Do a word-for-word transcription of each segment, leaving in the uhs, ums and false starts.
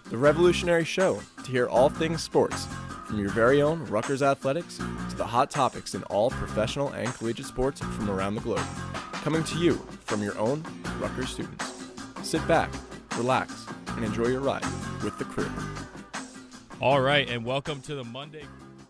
The Revolutionary Show, to hear all things sports, from your very own Rutgers Athletics to the hot topics in all professional and collegiate sports from around the globe. Coming to you from your own Rutgers students. Sit back, relax, and enjoy your ride with the crew. All right, and welcome to the Monday.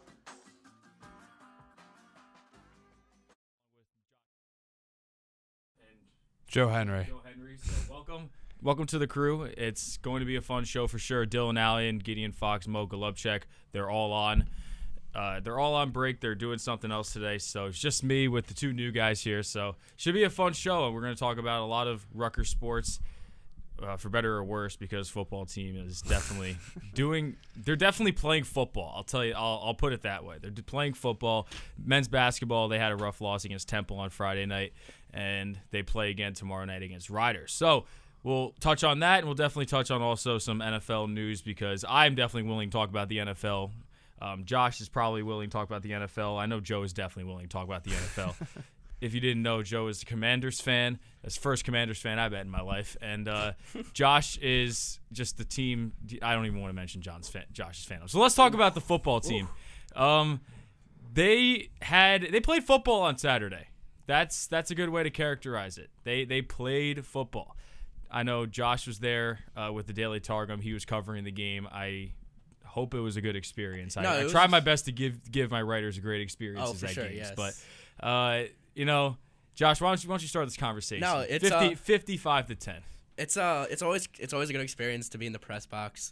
Joe Henry. Joe Henry, so welcome. Welcome to the crew. It's going to be a fun show for sure. Dylan Allen, Gideon Fox, Mo Golubchik, they're all on. Uh, they're all on break. They're doing something else today, so it's just me with the two new guys here. So should be a fun show, and we're going to talk about a lot of Rutgers sports, uh, for better or worse, because football team is definitely doing. They're definitely playing football. I'll tell you. I'll, I'll put it that way. They're playing football. Men's basketball. They had a rough loss against Temple on Friday night, and they play again tomorrow night against Riders. So we'll touch on that, and we'll definitely touch on also some N F L news because I'm definitely willing to talk about the N F L. Um, Josh is probably willing to talk about the N F L. I know Joe is definitely willing to talk about the N F L. If you didn't know, Joe is a Commanders fan. That's the first Commanders fan I bet in my life. And uh, Josh is just the team. I don't even want to mention John's fan, Josh's fandom. So let's talk about the football team. Um, they had they played football on Saturday. That's that's a good way to characterize it. They they played football. I know Josh was there uh, with the Daily Targum. He was covering the game. I hope it was a good experience. No, I, I was... try my best to give give my writers a great experience oh, as for that sure, games. yes. But uh, you know, Josh, why don't you why don't you start this conversation? No, it's fifty, uh, fifty-five to ten. It's uh, it's always it's always a good experience to be in the press box.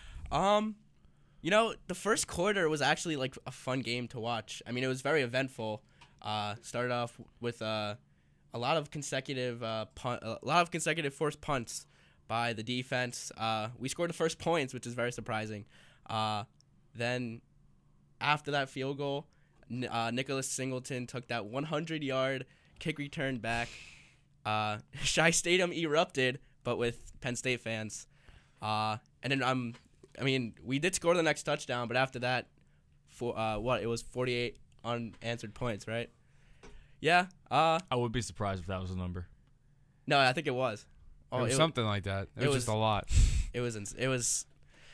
Um, you know, the first quarter was actually like a fun game to watch. I mean, it was very eventful. Uh, started off with uh, a lot of consecutive uh, punt, a lot of consecutive forced punts by the defense. Uh, we scored the first points, which is very surprising. Uh, then after that field goal, uh, Nicholas Singleton took that one hundred yard kick return back. Uh, Shai Stadium erupted, but with Penn State fans. Uh, and then um, I mean, we did score the next touchdown, but after that, for uh, what it was forty-eight unanswered points, right? Yeah. Uh, I would be surprised if that was a number. no, I think it was. Oh, it was it, something like that. It, it was, was- just a lot. It was. ins- It was.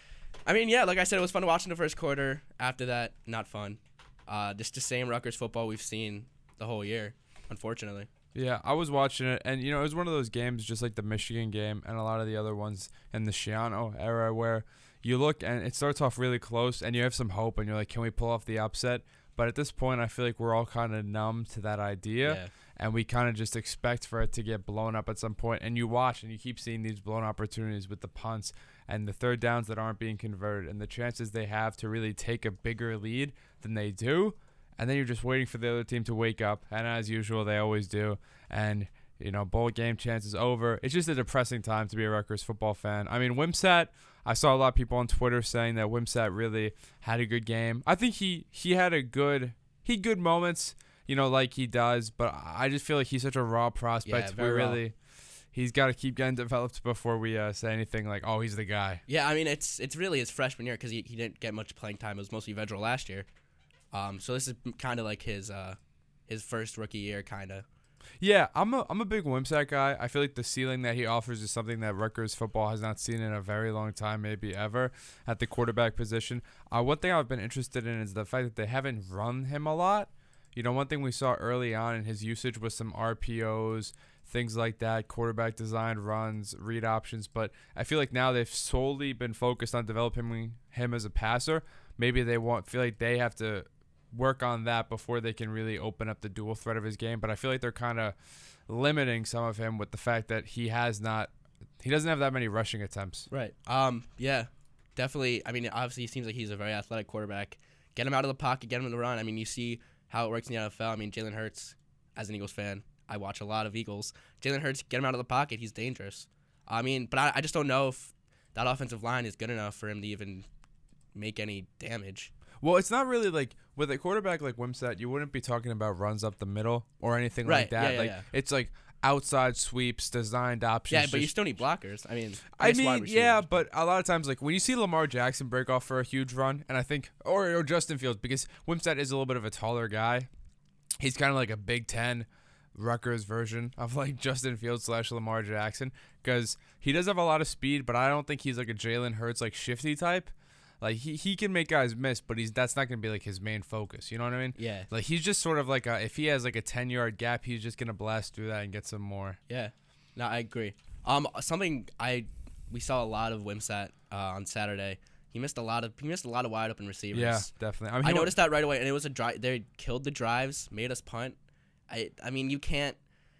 I mean, yeah, like I said, it was fun watching the first quarter. After that, not fun. Uh, just the same Rutgers football we've seen the whole year, unfortunately. Yeah, I was watching it, and, you know, it was one of those games just like the Michigan game and a lot of the other ones in the Shiano era where you look and it starts off really close and you have some hope and you're like, can we pull off the upset? But at this point, I feel like we're all kind of numb to that idea. Yeah. And we kind of just expect for it to get blown up at some point. And you watch and you keep seeing these blown opportunities with the punts and the third downs that aren't being converted and the chances they have to really take a bigger lead than they do. And then you're just waiting for the other team to wake up. And as usual, they always do. And, you know, bowl game chance is over. It's just a depressing time to be a Rutgers football fan. I mean, Wimsatt, I saw a lot of people on Twitter saying that Wimsatt really had a good game. I think he, he had a good he had good moments, you know, like he does. But I just feel like he's such a raw prospect. Yeah, very we raw. really, he's got to keep getting developed before we uh, say anything like, oh, he's the guy. Yeah, I mean, it's it's really his freshman year because he, he didn't get much playing time. It was mostly Vedral last year. Um, so this is kind of like his uh, his first rookie year, kind of. Yeah, I'm a I'm a big Wimsatt guy. I feel like the ceiling that he offers is something that Rutgers football has not seen in a very long time, maybe ever, at the quarterback position. Uh, one thing I've been interested in is the fact that they haven't run him a lot. You know, one thing we saw early on in his usage was some R P Os, things like that, quarterback designed runs, read options. But I feel like now they've solely been focused on developing him as a passer. Maybe they won't feel like they have to work on that before they can really open up the dual threat of his game. But I feel like they're kind of limiting some of him with the fact that he has not, he doesn't have that many rushing attempts. Right. Um. Yeah. Definitely. I mean, obviously, he seems like he's a very athletic quarterback. Get him out of the pocket. Get him in the run. I mean, you see how it works in the N F L. I mean, Jalen Hurts, as an Eagles fan, I watch a lot of Eagles. Jalen Hurts, get him out of the pocket. He's dangerous. I mean, but I, I just don't know if that offensive line is good enough for him to even make any damage. Well, it's not really like with a quarterback like Wimsatt, you wouldn't be talking about runs up the middle or anything Right, like that. yeah, yeah, like yeah. it's like outside sweeps, designed options. Yeah, but you just- still need blockers. I mean, I guess wide mean, receivers. yeah, but a lot of times, like when you see Lamar Jackson break off for a huge run, and I think, or, or Justin Fields, because Wimsatt is a little bit of a taller guy. He's kind of like a Big Ten Rutgers version of like Justin Fields slash Lamar Jackson, because he does have a lot of speed, but I don't think he's like a Jalen Hurts like shifty type. Like he, he can make guys miss, but he's that's not gonna be like his main focus. You know what I mean? Yeah. Like he's just sort of like a, if he has like a ten yard gap, he's just gonna blast through that and get some more. Yeah. No, I agree. Um, something I we saw a lot of Wimsatt uh, on Saturday. He missed a lot of he missed a lot of wide open receivers. Yeah, definitely. I, mean, I he noticed that right away, and it was a drive. They killed the drives, made us punt. I I mean, you can't.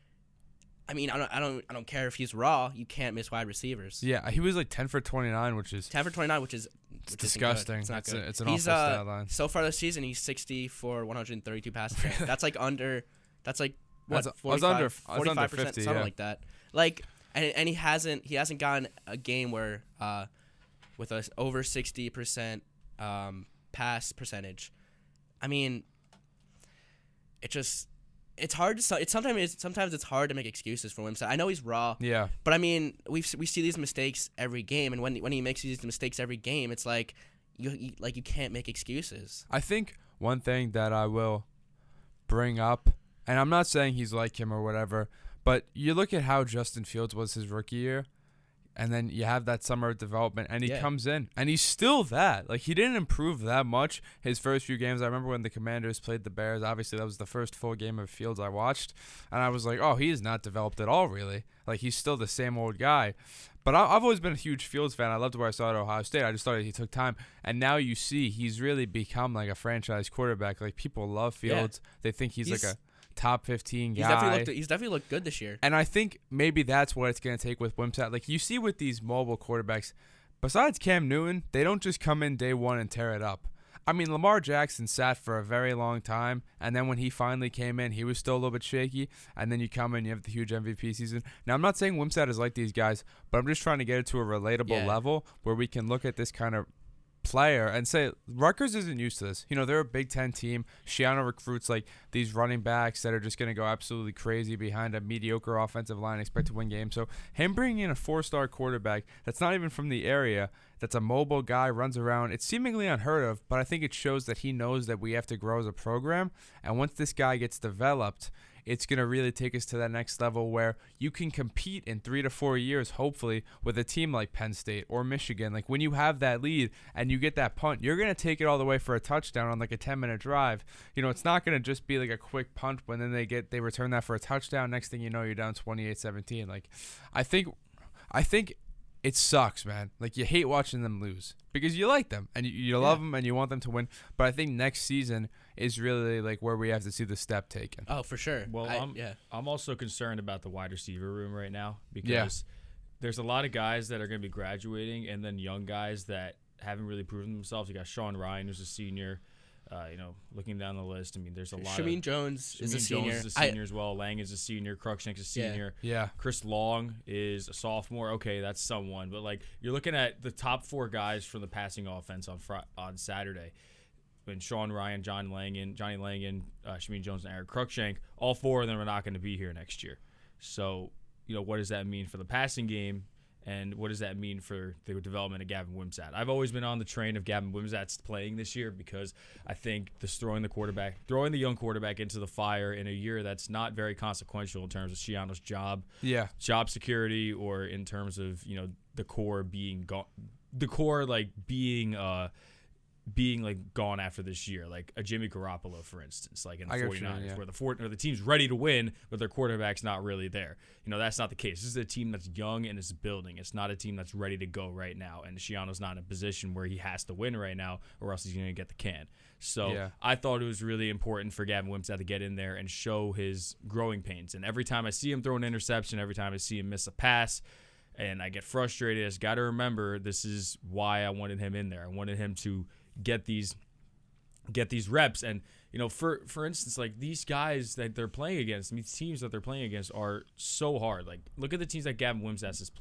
I mean, I don't I don't I don't care if he's raw. You can't miss wide receivers. Yeah, he was like ten for twenty-nine, which is ten for twenty-nine, which is it's which disgusting. It's not it's, good. A, it's an he's, awful uh, stat line. So far this season, he's sixty for one hundred thirty-two passes. That's like under. That's like what? That's- I was under- I was under forty-five percent, fifty, something yeah. like that. Like, and and he hasn't he hasn't gotten a game where uh, with a over sixty percent um pass percentage. I mean, it just. It's hard to it's sometimes it's, sometimes it's hard to make excuses for Wimsatt. I know he's raw, Yeah. but I mean we we see these mistakes every game, and when when he makes these mistakes every game, it's like you, you like you can't make excuses. I think one thing that I will bring up, and I'm not saying he's like him or whatever, but you look at how Justin Fields was his rookie year, and then you have that summer of development, and he Yeah. comes in, and he's still that. Like, he didn't improve that much his first few games. I remember when the Commanders played the Bears. Obviously, that was the first full game of Fields I watched, and I was like, oh, he's not developed at all, really. Like, he's still the same old guy. But I, I've always been a huge Fields fan. I loved where I saw it at Ohio State. I just thought he took time. And now you see he's really become like a franchise quarterback. Like, people love Fields. They think he's, He's- like a top fifteen He's guy. definitely looked he's definitely looked good this year. And I think maybe that's what it's going to take with Wimsatt. Like, you see with these mobile quarterbacks, besides Cam Newton, they don't just come in day one and tear it up. I mean, Lamar Jackson sat for a very long time, and then when he finally came in, he was still a little bit shaky, and then you come in, you have the huge M V P season. Now, I'm not saying Wimsatt is like these guys, but I'm just trying to get it to a relatable Yeah. level where we can look at this kind of player and say Rutgers isn't used to this. You know, they're a Big Ten team. Schiano recruits like these running backs that are just going to go absolutely crazy behind a mediocre offensive line, expect to win games. So him bringing in a four-star quarterback that's not even from the area, that's a mobile guy, runs around, it's seemingly unheard of, but I think it shows that he knows that we have to grow as a program. And once this guy gets developed, it's going to really take us to that next level where you can compete in three to four years, hopefully, with a team like Penn State or Michigan. Like, when you have that lead and you get that punt, you're going to take it all the way for a touchdown on like a ten-minute drive. You know, it's not going to just be like a quick punt when then they get they return that for a touchdown. Next thing you know, you're down twenty-eight seventeen. Like, I think, I think it sucks, man. Like, you hate watching them lose because you like them and you, you love them and you want them to win. But I think next season is really like where we have to see the step taken. Oh, for sure. Well, I, I'm yeah. I'm also concerned about the wide receiver room right now because Yeah. there's a lot of guys that are going to be graduating, and then young guys that haven't really proven themselves. You got Sean Ryan, who's a senior. Uh, you know, looking down the list, I mean, there's a lot. Shameen of, Jones is Shameen a senior. Jones is a I- senior as well. Lang is a senior. Cruikshank's a Yeah. senior. Yeah. Chris Long is a sophomore. Okay, that's someone. But like, you're looking at the top four guys from the passing offense on Fri- on Saturday. When Sean Ryan, John Langan, Johnny Langan, uh, Shameen Jones, and Eric Cruikshank, all four of them are not going to be here next year. So, you know, what does that mean for the passing game? And what does that mean for the development of Gavin Wimsatt? I've always been on the train of Gavin Wimsatt's playing this year because I think this throwing the quarterback, throwing the young quarterback into the fire in a year that's not very consequential in terms of Schiano's job, Yeah. job security, or in terms of, you know, the core being gone, the core like being uh being like gone after this year, like a Jimmy Garoppolo, for instance, like in the I get what you mean, 49ers, yeah. where the four, or the team's ready to win, but their quarterback's not really there. You know, that's not the case. This is a team that's young and is building. It's not a team that's ready to go right now, and Schiano's not in a position where he has to win right now, or else he's going to get the can. So Yeah. I thought it was really important for Gavin Wimsatt to get in there and show his growing pains. And every time I see him throw an interception, every time I see him miss a pass, and I get frustrated, I just got to remember this is why I wanted him in there. I wanted him to get these get these reps. And, you know, for for instance, like these guys that they're playing against, these teams that they're playing against are so hard. Like, look at the teams that Gavin Wimsatt has, play,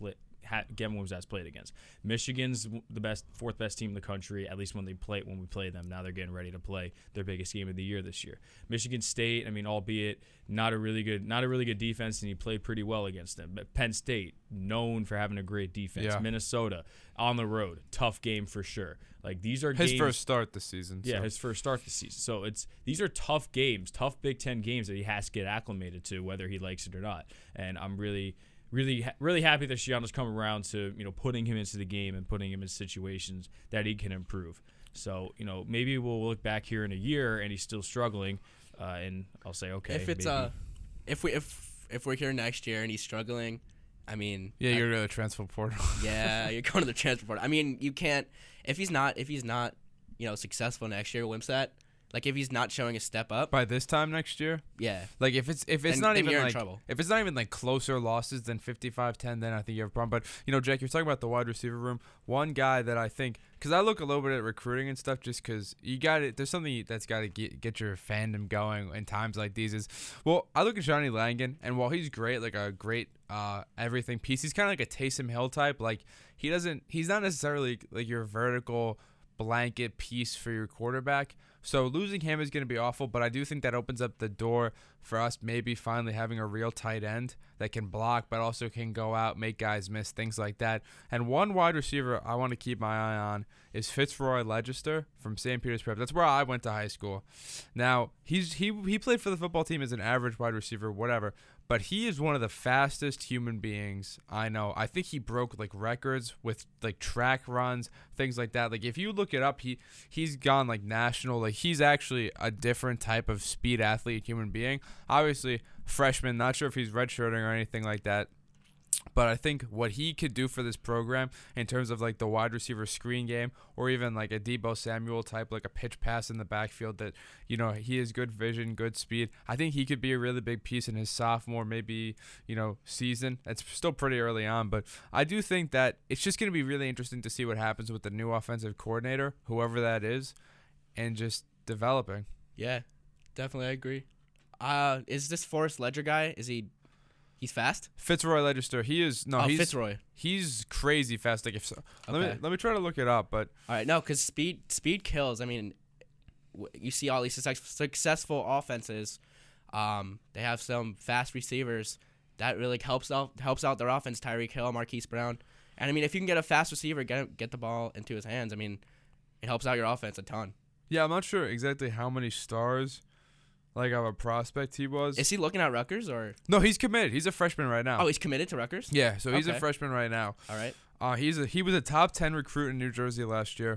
ha- Gavin Wimsatt's played against. Michigan's the best, fourth best team in the country, at least when they play when we play them. Now they're getting ready to play their biggest game of the year this year. Michigan State, I mean, albeit not a really good, not a really good defense, and he played pretty well against them. But Penn State, known for having a great defense. Yeah. Minnesota, on the road, tough game for sure. Like these are his games, first start this season. Yeah, so. his first start this season. So it's these are tough games, tough Big Ten games that he has to get acclimated to, whether he likes it or not. And I'm really, really, really happy that Shiano's come around to you know putting him into the game and putting him in situations that he can improve. So you know maybe we'll look back here in a year and he's still struggling, uh, and I'll say okay. If it's maybe. uh, if we if if we're here next year and he's struggling, I mean, Yeah, I- you're going to the transfer portal. yeah, you're going to the transfer portal. I mean, you can't if he's not if he's not you know successful next year, Wimsatt. Like if he's not showing a step up, By this time next year, yeah, like if it's if it's Then- not then even you're in like trouble. if it's not even like closer losses than fifty-five ten, then I think you have a problem. But you know, Jack, you're talking about the wide receiver room. One guy that I think, because I look a little bit at recruiting and stuff, just because you got it. There's something that's got to get get your fandom going in times like these. Is well, I look at Johnny Langan, and while he's great, like a great uh everything piece, he's kind of like a Taysom Hill type. Like he doesn't, he's not necessarily like your vertical blanket piece for your quarterback. So losing him is going to be awful, but I do think that opens up the door for us maybe finally having a real tight end that can block but also can go out, make guys miss, things like that. And one wide receiver I want to keep my eye on is Fitzroy Legister from Saint Peter's Prep. That's where I went to high school. Now, he's he he played for the football team as an average wide receiver, whatever. But he is one of the fastest human beings I know. I think he broke like records with like track runs, things like that. Like if you look it up, he he's gone like national. Like he's actually a different type of speed athlete, human being. Obviously, freshman. Not sure if he's redshirting or anything like that. But I think what he could do for this program in terms of like the wide receiver screen game or even like a Deebo Samuel type, like a pitch pass in the backfield that, you know, he has good vision, good speed. I think he could be a really big piece in his sophomore, maybe, you know, season. It's still pretty early on, but I do think that it's just going to be really interesting to see what happens with the new offensive coordinator, whoever that is, and just developing. yeah, definitely I agree. Uh, is this Forrest Ledger guy? Is he? He's fast. Fitzroy Legister, he is no, oh, he's Fitzroy. he's crazy fast. Like if so, let Okay. me let me try to look it up, but All right, no, because speed speed kills. I mean, w- you see all these success- successful offenses. Um, they have some fast receivers that really helps out helps out their offense. Tyreek Hill, Marquise Brown, and I mean, if you can get a fast receiver, get him, get the ball into his hands. I mean, it helps out your offense a ton. yeah, I'm not sure exactly how many stars, like of a prospect he was. Is he looking at Rutgers or? no, he's committed. He's a freshman right now. Oh, he's committed to Rutgers. yeah, so he's a Okay. freshman right now. All right. Uh, he's a he was a top ten recruit in New Jersey last year.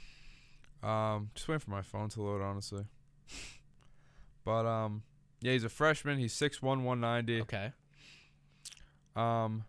Um, just waiting for my phone to load, honestly. But um, yeah, he's a freshman. He's six one, one ninety. Okay. Um,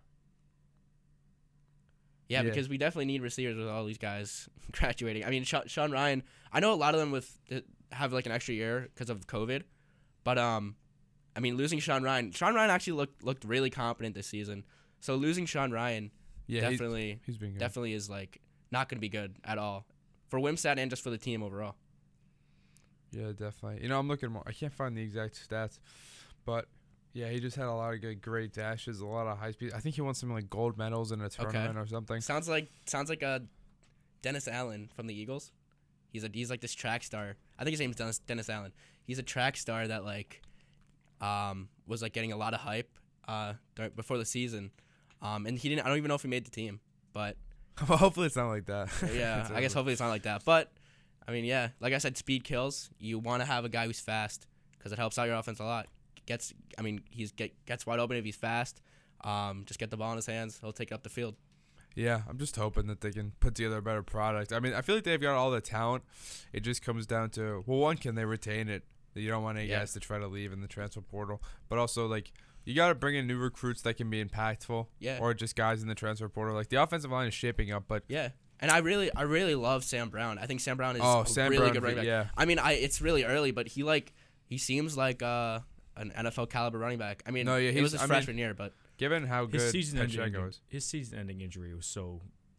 Yeah, Yeah. because we definitely need receivers with all these guys graduating. I mean, Sha- Sean Ryan. I know a lot of them with th- have like an extra year because of COVID, but um, I mean, losing Sean Ryan. Sean Ryan actually looked looked really competent this season. So losing Sean Ryan yeah, he's, definitely he's been good. definitely is like not going to be good at all for Wimsatt and just for the team overall. Yeah, definitely. You know, I'm looking more. I can't find the exact stats, but yeah, he just had a lot of good, great dashes, a lot of high speed. I think he won some like gold medals in a tournament or something. Sounds like sounds like a Dennis Allen from the Eagles. He's a he's like this track star. I think his name's Dennis Dennis Allen. He's a track star that like um was like getting a lot of hype uh dur- before the season. Um and he didn't I don't even know if he made the team. But Well, hopefully it's not like that. yeah, It's I guess over. hopefully it's not like that. But I mean, yeah, like I said, speed kills. You want to have a guy who's fast cuz it helps out your offense a lot. Gets I mean, he's get gets wide open if he's fast. Um just get the ball in his hands. He'll take it up the field. Yeah, I'm just hoping that they can put together a better product. I mean, I feel like they've got all the talent. It just comes down to, well, one, can they retain it? You don't want any Yeah. guys to try to leave in the transfer portal. But also, like, you got to bring in new recruits that can be impactful. Yeah. Or just guys in the transfer portal. Like, the offensive line is shaping up, but Yeah, and I really, I really love Sam Brown. I think Sam Brown is Oh, a Sam really Brown, good running back. yeah. I mean, I it's really early, but he like he seems like uh, an N F L caliber running back. I mean, No, yeah, it he's- was his I mean, freshman year, but given how His good season-ending Pacheco is. his season-ending injury was so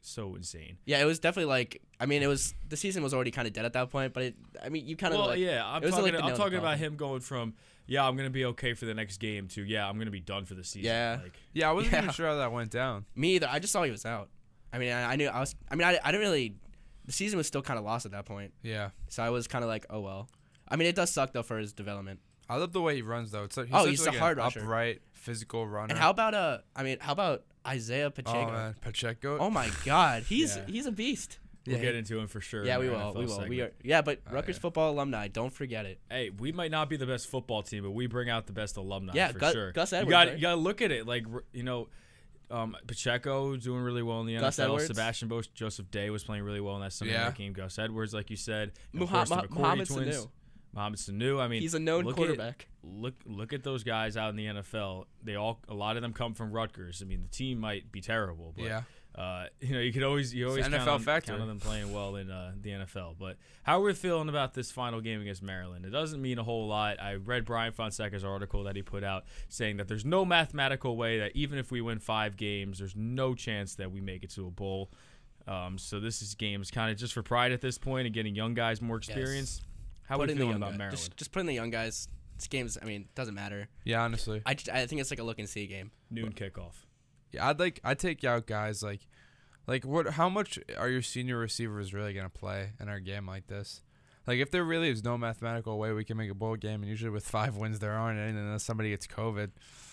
so insane. Yeah, it was definitely like I mean, it was the season was already kind of dead at that point, but it, I mean, you kind of Well, like, yeah, I'm it was talking. like the I'm nail in the talking about coffin. him going from yeah, I'm gonna be okay for the next game to yeah, I'm gonna be done for the season. Yeah. Like, Yeah, I wasn't Yeah. even sure how that went down. Me either. I just saw he was out. I mean, I, I knew I was. I mean, I, I didn't really. The season was still kind of lost at that point, Yeah. so I was kind of like, oh well. I mean, it does suck though for his development. I love the way he runs though. It's like, he's Oh, such he's a like hard an rusher. upright, physical runner. And how about uh? I mean, how about Isaiah Pacheco? Oh man, Pacheco. Oh my God, he's Yeah. he's a beast. we'll Yeah, get into him for sure. Yeah, in we our will. N F L We will. We segment. are. Yeah, but Oh, Rutgers yeah. football alumni, don't forget it. Hey, we might not be the best football team, but we bring out the best alumni Yeah, for Gus- sure. Gus you Edwards, got right? you got to look at it like r- you know, um, Pacheco doing really well in the Gus N F L. Edwards. Sebastian Bosch, Joseph Day was playing really well in that Sunday Yeah. night game. Gus Edwards, like you said, and of Muha- course, the Muha- McCourty Mohamed twins. Sanu. Mohamed Sanu. I mean, He's a known look quarterback. At, look, look at those guys out in the N F L. They all, a lot of them come from Rutgers. I mean, the team might be terrible, but Yeah. uh, you know, you could always, you always N count, F L on, factory. count on them playing well in uh, the N F L. But how are we feeling about this final game against Maryland? It doesn't mean a whole lot. I read Brian Fonseca's article that he put out saying that there's no mathematical way that even if we win five games, there's no chance that we make it to a bowl. Um, so this is games kind of just for pride at this point and getting young guys more experience. How are Put we in the feeling young about guys. Maryland? Just, just put in the young guys. This game's. I mean, doesn't matter. Yeah, honestly. I, just- I think it's like a look and see game. Noon kickoff. Yeah, I'd like I'd take out guys like like what how much are your senior receivers really gonna play in our game like this? Like if there really is no mathematical way we can make a bowl game, and usually with five wins there aren't any unless somebody gets COVID.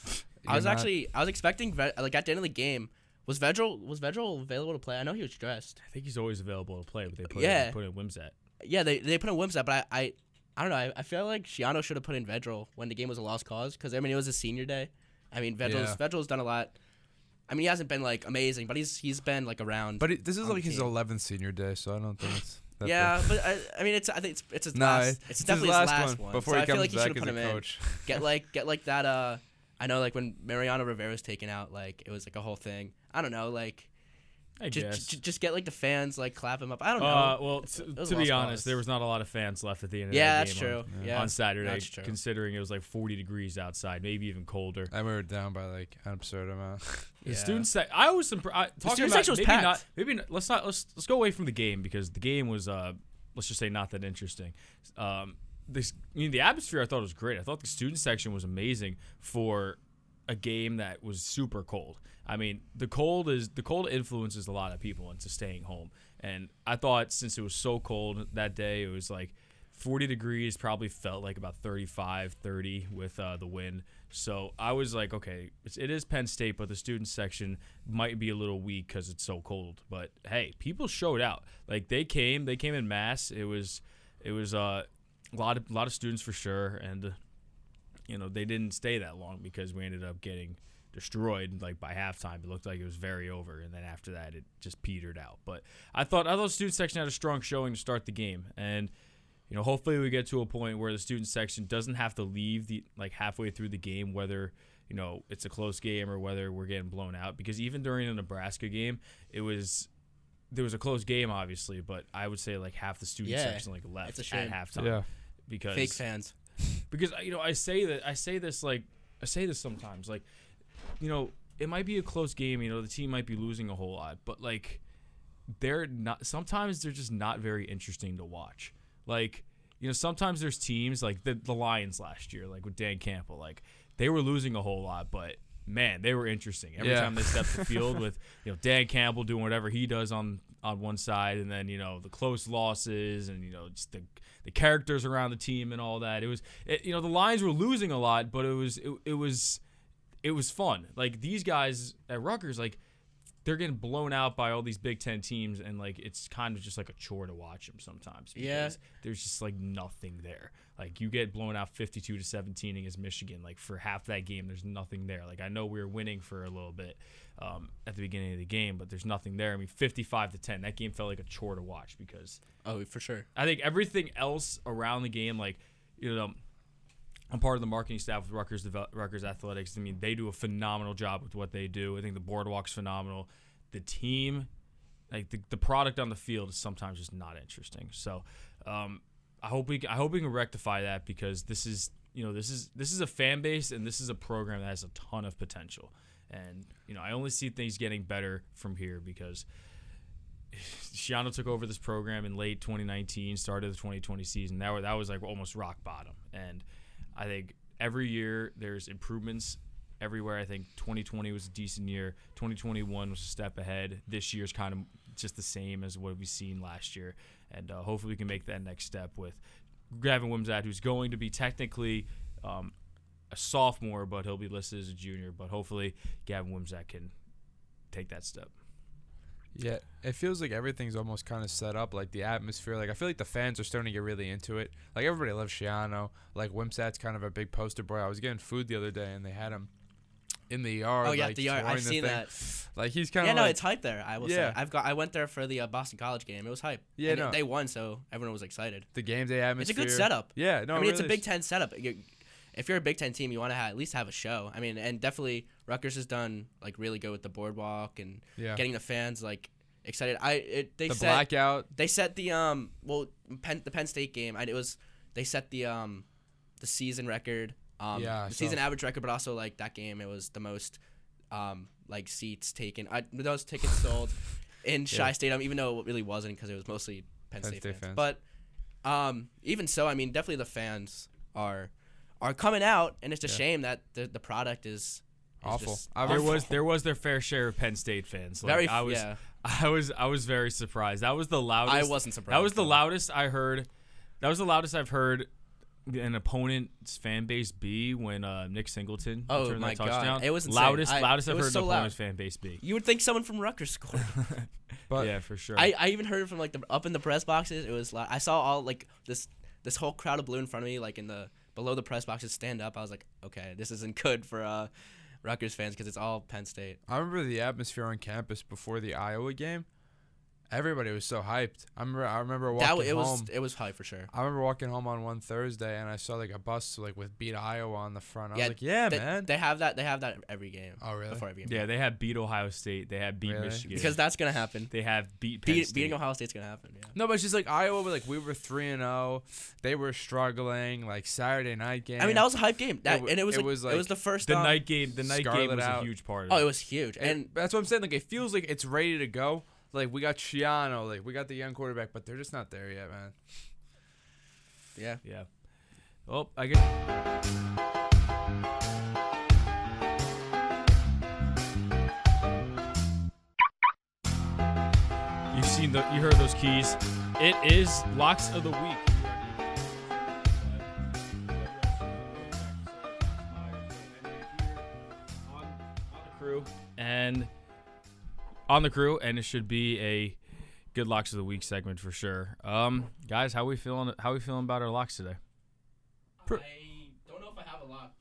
I was you're not- actually. I was expecting Ve- like at the end of the game. Was Vedral was Vedral available to play? I know he was dressed. I think he's always available to play, but they put Yeah. in, put in Wimsat. Yeah, they they put in Wimsat, but I I, I don't know. I, I feel like Shiano should have put in Vedral when the game was a lost cause because I mean it was his senior day. I mean Vedral's Yeah. Vedral's done a lot. I mean he hasn't been like amazing, but he's he's been like around. But it, this is on the like his team. eleventh senior day, so I don't think it's. That yeah, but I, I mean it's I think it's it's his No, last. it's, It's, definitely his his last, last one, one. before so he I feel comes like you back should as put him a in. coach. Get like get like that. Uh, I know like when Mariano Rivera was taken out, like it was like a whole thing. I don't know, like. I guess. Just, just get like the fans like clap him up. I don't know. Uh, well, t- It was to a be lost honest, cause. there was not a lot of fans left at the end of yeah, the that's game true. on, Yeah, on Saturday, that's true. considering it was like forty degrees outside, maybe even colder. And we were down by like an absurd amount. The Yeah. student sec, I was surprised. Talking student about section was maybe packed. not, maybe not, let's not let's let's go away from the game because the game was uh let's just say not that interesting. Um, this I mean the atmosphere I thought was great. I thought the student section was amazing for a game that was super cold. I mean, the cold is the cold influences a lot of people into staying home. And I thought since it was so cold that day, it was like forty degrees, probably felt like about thirty-five, thirty with uh, the wind. So I was like, okay, it's, it is Penn State, but the student section might be a little weak because it's so cold. But hey, people showed out. Like they came, they came in mass. It was, it was uh, a lot of, a lot of students for sure, and uh, you know they didn't stay that long because we ended up getting destroyed like by halftime. It looked like it was very over, and then after that it just petered out. But I thought I thought student section had a strong showing to start the game, and you know hopefully we get to a point where the student section doesn't have to leave the like halfway through the game, whether you know it's a close game or whether we're getting blown out. Because even during the Nebraska game, it was there was a close game obviously, but I would say like half the student Yeah, section like left it's a at shame. halftime. Yeah. Because Fake fans. because you know I say that I say this like I say this sometimes like you know it might be a close game, you know the team might be losing a whole lot, but like they're not sometimes they're just not very interesting to watch. Like you know sometimes there's teams like the the Lions last year, like with Dan Campbell, like they were losing a whole lot, but man, they were interesting every Yeah. time they stepped the field with you know Dan Campbell doing whatever he does on on one side, and then you know the close losses and you know just the the characters around the team and all that. It was it, you know the Lions were losing a lot, but it was it, it was it was fun. Like these guys at Rutgers, like they're getting blown out by all these Big Ten teams, and like it's kind of just like a chore to watch them sometimes. Because Yeah. there's just like nothing there. Like you get blown out fifty-two to seventeen against Michigan. Like for half that game, there's nothing there. Like I know we were winning for a little bit um, at the beginning of the game, but there's nothing there. I mean, fifty-five to ten, that game felt like a chore to watch because Oh, for sure. I think everything else around the game, like you know. I'm part of the marketing staff with Rutgers, Devel- Rutgers Athletics. I mean, they do a phenomenal job with what they do. I think the boardwalk's phenomenal. The team, like the, the product on the field, is sometimes just not interesting. So, um, I hope we I hope we can rectify that because this is you know this is this is a fan base and this is a program that has a ton of potential. And you know, I only see things getting better from here because Schiano took over this program in late twenty nineteen, started the twenty twenty season. That was, that was like almost rock bottom. And I think every year there's improvements everywhere. I think twenty twenty was a decent year. twenty twenty-one was a step ahead. This year's kind of just the same as what we've seen last year. And uh, hopefully we can make that next step with Gavin Wimsatt, who's going to be technically um, a sophomore, but he'll be listed as a junior. But hopefully Gavin Wimsatt can take that step. Yeah, it feels like everything's almost kind of set up, like the atmosphere. Like I feel like the fans are starting to get really into it. Like everybody loves Schiano. Like Wimsatt's kind of a big poster boy. I was getting food the other day, and they had him in the yard. Oh yeah, like, the yard. touring I've the seen thing. that. Like he's kind of Yeah, no, like, it's hype there. I will Yeah. say. I've got. I went there for the uh, Boston College game. It was hype. Yeah, And no. They won, so everyone was excited. the game day atmosphere. It's a good setup. Yeah, no, I it mean, it's a really Big is. Ten setup. You, if you're a Big Ten team, you want to ha- at least have a show. I mean, and definitely Rutgers has done like really good with the boardwalk and Yeah. getting the fans like excited. I it, they the set blackout. they set the um well Penn, the Penn State game. I, it was they set the um the season record. Um, Yeah, I the saw. season average record, but also like that game, it was the most um like seats taken. I those tickets sold in Shai Yeah. Stadium, even though it really wasn't because it was mostly Penn, Penn State, State fans. fans. But um even so, I mean, definitely the fans are are coming out, and it's a Yeah. shame that the the product is, is Awful. just I There Awful. was there was their fair share of Penn State fans. Like, very I was yeah. I was I was very surprised. That was the loudest. I wasn't surprised. That was the though. loudest I heard. That was the loudest I've heard an opponent's fan base be when uh, Nick Singleton Oh, returned my that God. touchdown. It was insane. loudest I- loudest it I've was heard so an loud. opponent's fan base be. You would think someone from Rutgers scored. But yeah, for sure. I, I even heard it from like the up in the press boxes. It was like I saw all like this this whole crowd of blue in front of me, like in the below the press boxes, stand up. I was like, okay, this isn't good for uh, Rutgers fans because it's all Penn State. I remember the atmosphere on campus before the Iowa game. Everybody was so hyped. I remember. I remember walking That w- it was home. it was high for sure. I remember walking home on one Thursday, and I saw like a bus like with "Beat Iowa" on the front. I Yeah, was like, "Yeah, they, man." They have that. They have that every game. Oh, really? Before every game. yeah, they have beat Ohio State. They have beat Really? Michigan. Because that's gonna happen. they have beat Penn Beat, State. beating Ohio State's gonna happen. Yeah. No, but it's just like Iowa. Like we were three and zero. They were struggling. Like Saturday night game. I mean, that was a hype game. That wa- and it was it like, was, it like, was the first the um, night game. The night game Scarlet was out. a huge part of Oh, it. it was huge. and And that's what I'm saying. Like it feels like it's ready to go. Like we got Schiano. Like we got the young quarterback, but they're just not there yet, man. yeah. Yeah. Oh, I get. You've seen the, you heard those keys. It is locks of the week. On the crew and on the crew, and it should be a good locks of the week segment for sure. Um, guys, how we feeling? How we feeling about our locks today? I don't know if I have a lock,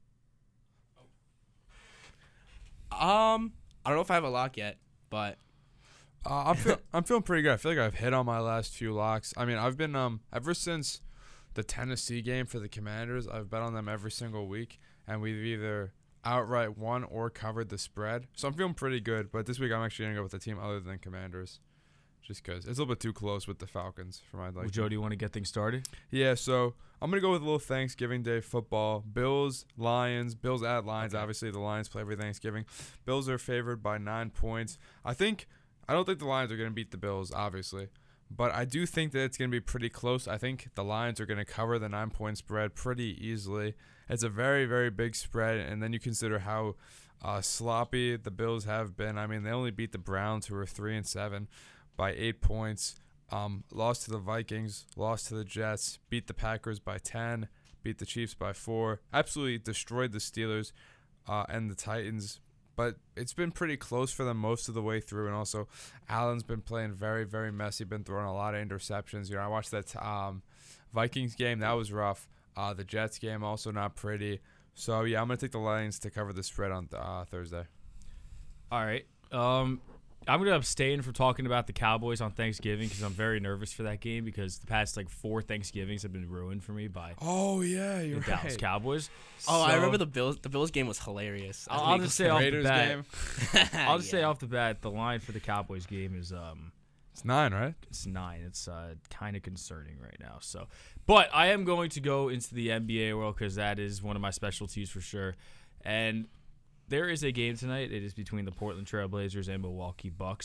but um, I don't know if I have a lock yet, but Uh, I'm feel, I'm feeling pretty good. I feel like I've hit on my last few locks. I mean, I've been um ever since the Tennessee game for the Commanders. I've bet on them every single week, and we've either outright won or covered the spread. So I'm feeling pretty good. But this week I'm actually gonna go with a team other than Commanders, just because it's a little bit too close with the Falcons for my liking. Well, Joe, do you want to get things started? Yeah, so I'm going to go with a little Thanksgiving Day football. Bills, Lions, Bills at Lions. Okay. Obviously, the Lions play every Thanksgiving. Bills are favored by nine points. I think, I don't think the Lions are going to beat the Bills, obviously. But I do think that it's going to be pretty close. I think the Lions are going to cover the nine-point spread pretty easily. It's a very, very big spread, and then you consider how uh, sloppy the Bills have been. I mean, they only beat the Browns, who are three and seven, by eight points. Um, lost to the Vikings, lost to the Jets, beat the Packers by ten, beat the Chiefs by four, absolutely destroyed the Steelers uh, and the Titans. But it's been pretty close for them most of the way through. And also, Allen's been playing very, very messy, been throwing a lot of interceptions. You know, I watched that um, Vikings game. That was rough. Uh, the Jets game, also not pretty. So, yeah, I'm going to take the Lions to cover the spread on uh, Thursday. All right. Um, I'm going to abstain from talking about the Cowboys on Thanksgiving because I'm very nervous for that game because the past like four Thanksgivings have been ruined for me by Oh, yeah, the you're Dallas right. Cowboys. oh, I So, remember the Bills. The Bills game was hilarious. I'll, I'll just say off the Raiders bat. game. I'll just say off the bat, the line for the Cowboys game is um, It's nine, right? it's nine. It's uh, kind of concerning right now. So, but I am going to go into the N B A world because that is one of my specialties for sure. And there is a game tonight. It is between the Portland Trail Blazers and Milwaukee Bucks.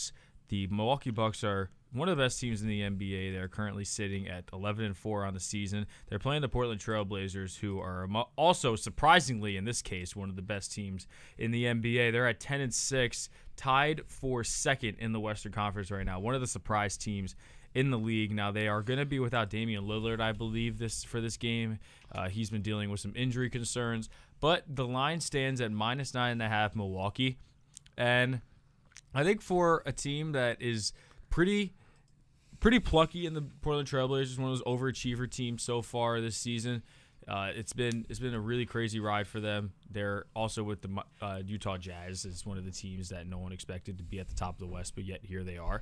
the Milwaukee Bucks are one of the best teams in the N B A. They're currently sitting at eleven and four on the season. They're playing the Portland Trail Blazers, who are also, surprisingly in this case, one of the best teams in the N B A. They're at ten and six, tied for second in the Western Conference right now. One of the surprise teams in the league. Now, they are going to be without Damian Lillard, I believe, this for this game. Uh, he's been dealing with some injury concerns. But the line stands at minus nine and a half Milwaukee. And I think for a team that is pretty pretty plucky in the Portland Trail Blazers, one of those overachiever teams so far this season, uh, it's been it's been a really crazy ride for them. They're also with the uh, Utah Jazz as one of the teams that no one expected to be at the top of the West, but yet here they are.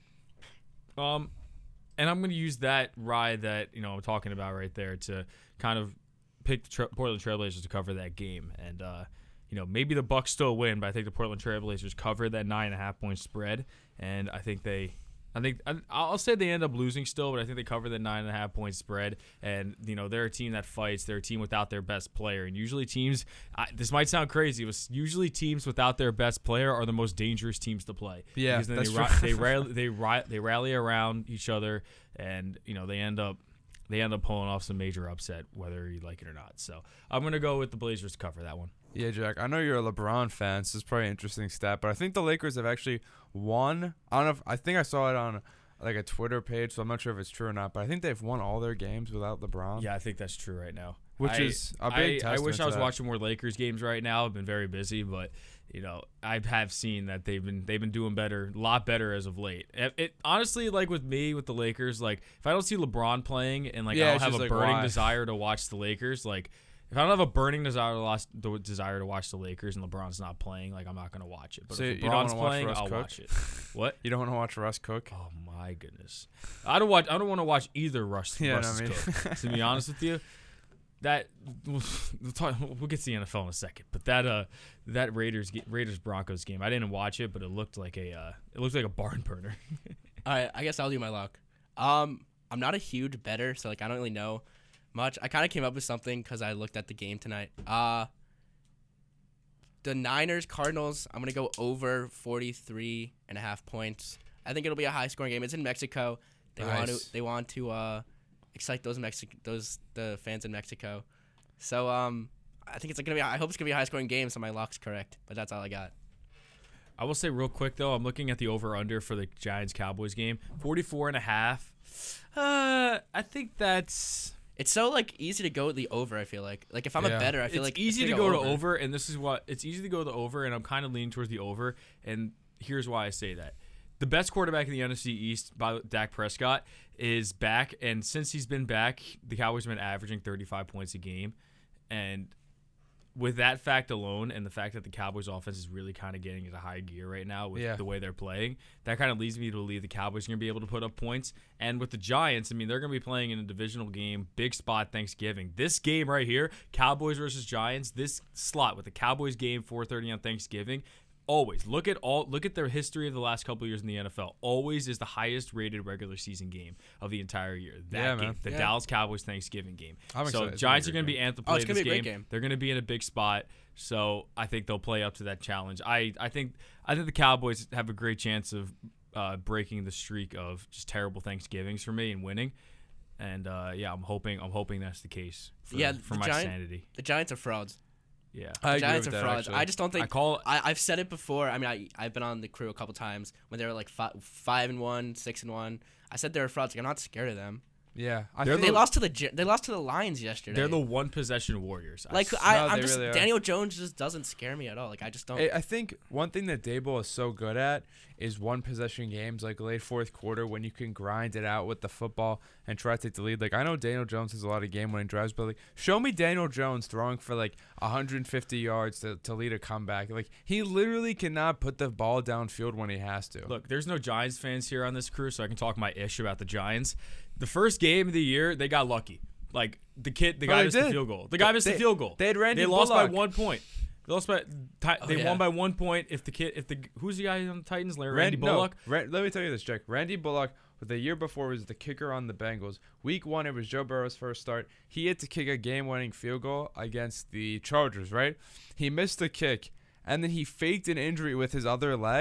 Um, and I'm going to use that ride that you know I'm talking about right there to kind of pick the tra- Portland Trail Blazers to cover that game. And uh, you know maybe the Bucks still win, but I think the Portland Trail Blazers cover that nine and a half point spread, and I think they. I think I'll say they end up losing still, but I think they cover the nine and a half point spread. And you know they're a team that fights. They're a team without their best player, and usually teams. I, this might sound crazy, but usually teams without their best player are the most dangerous teams to play. Yeah, because then that's they true. ri- they rally they ri- they rally around each other, and you know they end up they end up pulling off some major upset, whether you like it or not. So I'm gonna go with the Blazers to cover that one. Yeah, Jack, I know you're a LeBron fan, so this is probably an interesting stat, but I think the Lakers have actually won. I don't know if, I think I saw it on like a Twitter page, so I'm not sure if it's true or not, but I think they've won all their games without LeBron. Yeah, I think that's true right now. Which I, is a big I, I testament wish to I was that. watching more Lakers games right now. I've been very busy, but you know I have seen that they've been they've been doing better, a lot better as of late. It, it honestly, like with me with the Lakers, like if I don't see LeBron playing and like Yeah, I don't it's have just a like, burning why? desire to watch the Lakers, like if I don't have a burning desire to watch the desire to watch the Lakers and LeBron's not playing, like I'm not gonna watch it. But So if you don't LeBron's wanna watch playing, Russ I'll cook? watch it. What? You don't want to watch Russ cook? Oh my goodness, I don't watch. I don't want to watch either Russ. Yeah, Russ's no, I mean- cook. To be honest with you, that we'll, we'll, talk, we'll get to the N F L in a second. But that uh that Raiders Raiders Broncos game, I didn't watch it, but it looked like a uh, it looked like a barn burner. All right, I guess I'll do my luck. Um, I'm not a huge bettor, so like I don't really know much. I kind of came up with something because I looked at the game tonight. Uh, the Niners Cardinals. I'm gonna go over forty-three and a half points. I think it'll be a high scoring game. It's in Mexico. They want Nice. to they want to uh, excite those Mexic those the fans in Mexico. So um, I think it's gonna be. I hope it's gonna be a high scoring game. So my luck's correct. But that's all I got. I will say real quick though, I'm looking at the over under for the Giants Cowboys game, forty-four and a half. Uh, I think that's. It's so like easy to go with the over. I feel like like if I'm Yeah. a bettor, I feel it's like easy it's to gonna go to over, and this is what it's easy to go to the over, and I'm kind of leaning towards the over, and here's why I say that. The best quarterback in the N F C East, by Dak Prescott, is back, and since he's been back, the Cowboys have been averaging thirty-five points a game, and with that fact alone, and the fact that the Cowboys offense is really kind of getting into high gear right now with Yeah. the way they're playing, that kind of leads me to believe the Cowboys are going to be able to put up points. And with the Giants, I mean, they're going to be playing in a divisional game, big spot Thanksgiving. This game right here, Cowboys versus Giants, this slot with the Cowboys game, four thirty on Thanksgiving, always look at all look at their history of the last couple of years in the N F L. Always is the highest rated regular season game of the entire year. That Yeah, game, man. the Yeah. Dallas Cowboys Thanksgiving game. I'm so excited. It's Giants are gonna going to be be a amped to Oh, play it's gonna this be a great game. game. They're going to be in a big spot. So I think they'll play up to that challenge. I, I think I think the Cowboys have a great chance of uh, breaking the streak of just terrible Thanksgivings for me and winning. And uh, yeah, I'm hoping I'm hoping that's the case for, Yeah, for the my Giant- sanity. The Giants are frauds. Yeah. I The agree Giants with are that, frauds. actually. I just don't think I call I, I've said it before. I mean, I I've been on the crew a couple times when they were like five, five and one, six and one. I said they were frauds. Like, I'm not scared of them. Yeah, I They're think They the- lost to the Gi- they lost to the Lions yesterday. They're the one possession warriors. I like s- I, No, I'm they just really are. Daniel Jones just doesn't scare me at all. Like I just don't. I I think one thing that Dable is so good at is one possession games, like late fourth quarter, when you can grind it out with the football and try to take the lead. Like I know Daniel Jones has a lot of game winning drives, but like show me Daniel Jones throwing for like one hundred fifty yards to, to lead a comeback. Like he literally cannot put the ball downfield when he has to. Look, there's no Giants fans here on this crew, so I can talk my ish about the Giants. The first game of the year, they got lucky. Like the kid, the Oh, guy they missed the did. field goal. The guy missed They- the field goal. they had Randy They lost by Bullock. one point. They lost by. Ti- Oh, they yeah. won by one point. If the kid, if the who's the guy on the Titans? Larry Randy Randy Bullock. No, Ran- let me tell you this, Jack. Randy Bullock, the year before, was the kicker on the Bengals. Week one, it was Joe Burrow's first start. He had to kick a game-winning field goal against the Chargers, right? He missed the kick, and then he faked an injury with his other leg,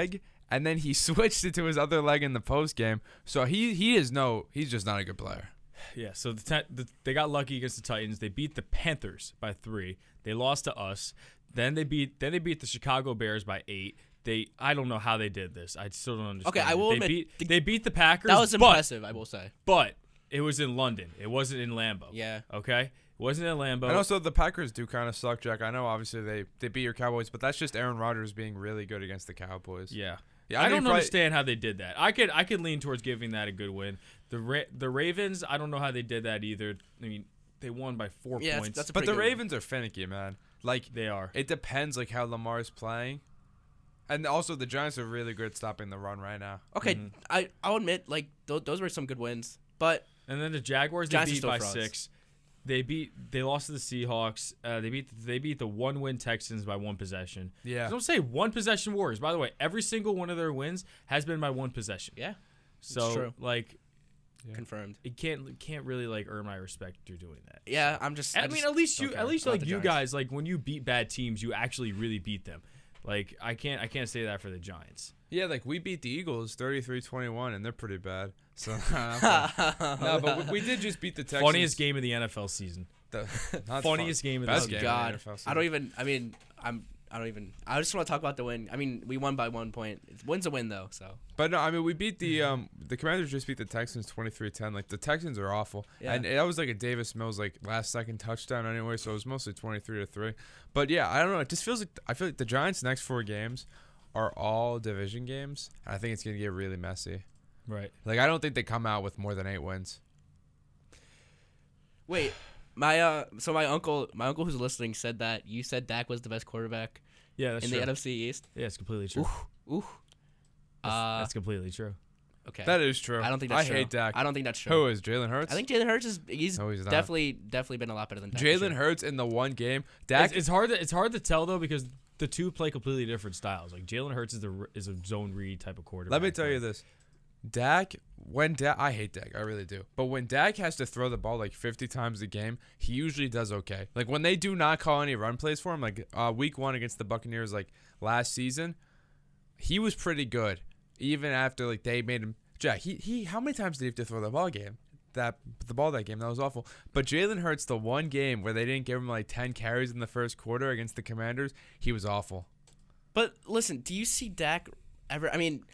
and then he switched it to his other leg in the post game. So he he is no, he's just not a good player. Yeah, so the, te- the they got lucky against the Titans. They beat the Panthers by three. They lost to us. Then they beat then they beat the Chicago Bears by eight. They I don't know how they did this. I still don't understand. Okay, I will they admit, beat the- they beat the Packers. That was but, impressive, I will say. But it was in London. It wasn't in Lambeau. Yeah. Okay? It wasn't in Lambeau. And also the Packers do kind of suck, Jack. I know obviously they, they beat your Cowboys, but that's just Aaron Rodgers being really good against the Cowboys. Yeah. Yeah, I, I mean, don't probably- understand how they did that. I could I could lean towards giving that a good win. The Ra- the Ravens, I don't know how they did that either. I mean, they won by four Yeah, points. that's a But pretty the good one. Ravens are finicky, man. Like they are. it depends like how Lamar's playing. And also the Giants are really good at stopping the run right now. Okay, Mhm. I I'll admit like th- those were some good wins, but And then the Jaguars they Giants are beat still by frauds. six. They beat they lost to the Seahawks. Uh, they beat they beat the one win Texans by one possession. Yeah. Don't say one possession Warriors. By the way, every single one of their wins has been by one possession. yeah, So true. like Yeah. confirmed. it can't it can't really like earn my respect through doing that. Yeah, I'm just. I, I mean, just at least don't you, care at least about like the you Giants. guys, like when you beat bad teams, you actually really beat them. Like I can't, I can't say that for the Giants. Yeah, like we beat the Eagles thirty-three twenty-one, and they're pretty bad. So no, but we, we did just beat the Texans. Funniest game of the N F L season. The, not Funniest fun. game of the Best Oh game season. of the God, N F L I season. don't even. I mean, I'm. I don't even. I just want to talk about the win. I mean, we won by one point. Win's a win though. So But no, I mean we beat the um the Commanders just beat the Texans twenty-three ten. Like the Texans are awful. Yeah. And that was like a Davis Mills like last second touchdown anyway, so it was mostly twenty-three to three. But yeah, I don't know, it just feels like I feel like the Giants' next four games are all division games. And I think it's going to get really messy. Right. Like I don't think they come out with more than eight wins. wait, my uh, so my uncle, my uncle who's listening said that you said Dak was the best quarterback Yeah, that's in true. the N F C East. Yeah, it's completely true. Ooh. That's, Uh, that's completely true. okay. That is true. I don't think that's I true. hate Dak. I don't think that's true. Who is Jalen Hurts? I think Jalen Hurts is he's, No, he's not. definitely definitely been a lot better than Dak. for Jalen sure. Hurts in the one game. Dak It's, it's hard. To, it's hard to tell though because the two play completely different styles. Like Jalen Hurts is the is a zone read type of quarterback. Let me tell you this. Dak, when Dak, I hate Dak, I really do. But when Dak has to throw the ball like fifty times a game, he usually does okay. Like when they do not call any run plays for him, like uh, week one against the Buccaneers, like last season, he was pretty good. Even after like they made him, Jack, he he, how many times did he have to throw the ball game? That the ball that game that was awful. But Jalen Hurts, the one game where they didn't give him like ten carries in the first quarter against the Commanders, he was awful. But listen, do you see Dak ever? I mean,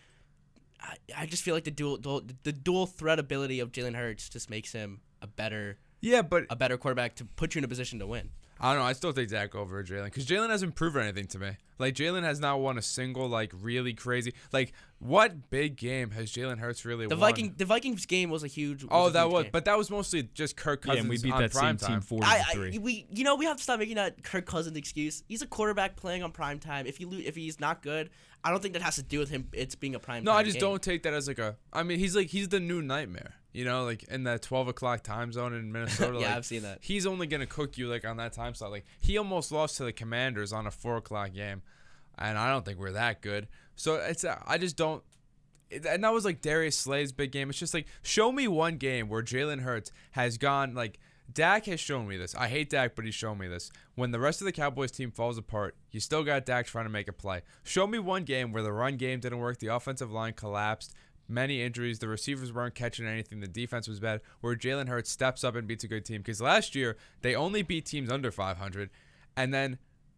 I, I just feel like the dual, dual the dual threat ability of Jalen Hurts just makes him a better Yeah, but a better quarterback to put you in a position to win. I don't know. I still take Dak over Jalen because Jalen hasn't proven anything to me. Like Jalen has not won a single like really crazy like what big game has Jalen Hurts really The won? Viking the Vikings game was a huge. Was Oh, a that huge was, game. but that was mostly just Kirk Yeah, Cousins and we beat on that prime same time. team forty I, to I three. we you know we have to stop making that Kirk Cousins excuse. He's a quarterback playing on prime time. If he lo- if he's not good, I don't think that has to do with him. It's being a prime. No, time I just game. don't take that as like a. I mean, he's like he's the new nightmare. You know, like in that twelve o'clock time zone in Minnesota. Yeah, like, I've seen that. He's only gonna cook you like on that time slot. Like he almost lost to the Commanders on a four o'clock game, and I don't think we're that good. So it's uh, I just don't. It, and that was like Darius Slay's big game. It's just like show me one game where Jalen Hurts has gone like. Dak has shown me this. I hate Dak, but he's shown me this. When the rest of the Cowboys team falls apart, you still got Dak trying to make a play. Show me one game where the run game didn't work, the offensive line collapsed, many injuries, the receivers weren't catching anything, the defense was bad, where Jalen Hurts steps up and beats a good team. Because last year, they only beat teams under five hundred, and then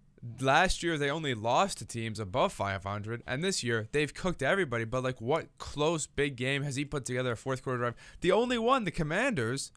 last year they only lost to teams above five hundred, and this year they've cooked everybody. But like, what close big game has he put together a fourth quarter drive? The only one, the Commanders,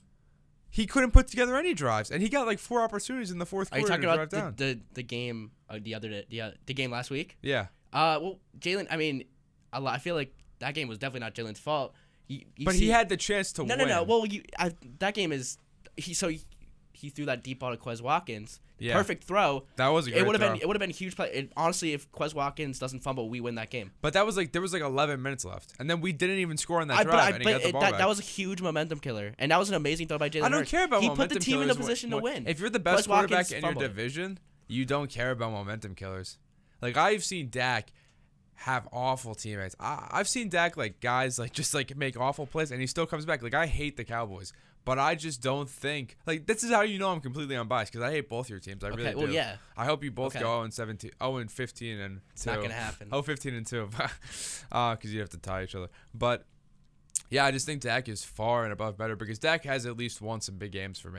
he couldn't put together any drives, and he got like four opportunities in the fourth Are you quarter talking to drive about the, down. the the game uh, the other day, the uh, the game last week? Yeah, Uh, well, Jalen. I mean, a lot. I feel like that game was definitely not Jalen's fault. You, you but see, he had the chance to no, win. no, no. Well, you, I, that game is he. So he, he threw that deep ball to Quez Watkins. Yeah. Perfect throw. that was a great It would have throw. been it would have been a huge play. It, honestly, if Quez Watkins doesn't fumble, we win that game. But that was like there was like eleven minutes left, and then we didn't even score on that I, drive, but I, and he but got the it, ball that, back. that was a huge momentum killer, and that was an amazing throw by Jalen I don't Hurts. care about he momentum put the team in a killers when- position to when- win. If you're the best Quez Watkins quarterback in your fumbled it. division, you don't care about momentum killers. Like I've seen Dak have awful teammates. I, I've seen Dak like guys like just like make awful plays, and he still comes back. Like I hate the Cowboys, but I just don't think like this is how you know I'm completely unbiased because I hate both your teams. I Okay, really well, do. yeah. I hope you both Okay. go oh and seventeen, oh and fifteen, and It's two. not gonna happen. Oh, fifteen and two, because uh, you have to tie each other. But yeah, I just think Dak is far and above better because Dak has at least won some big games for me.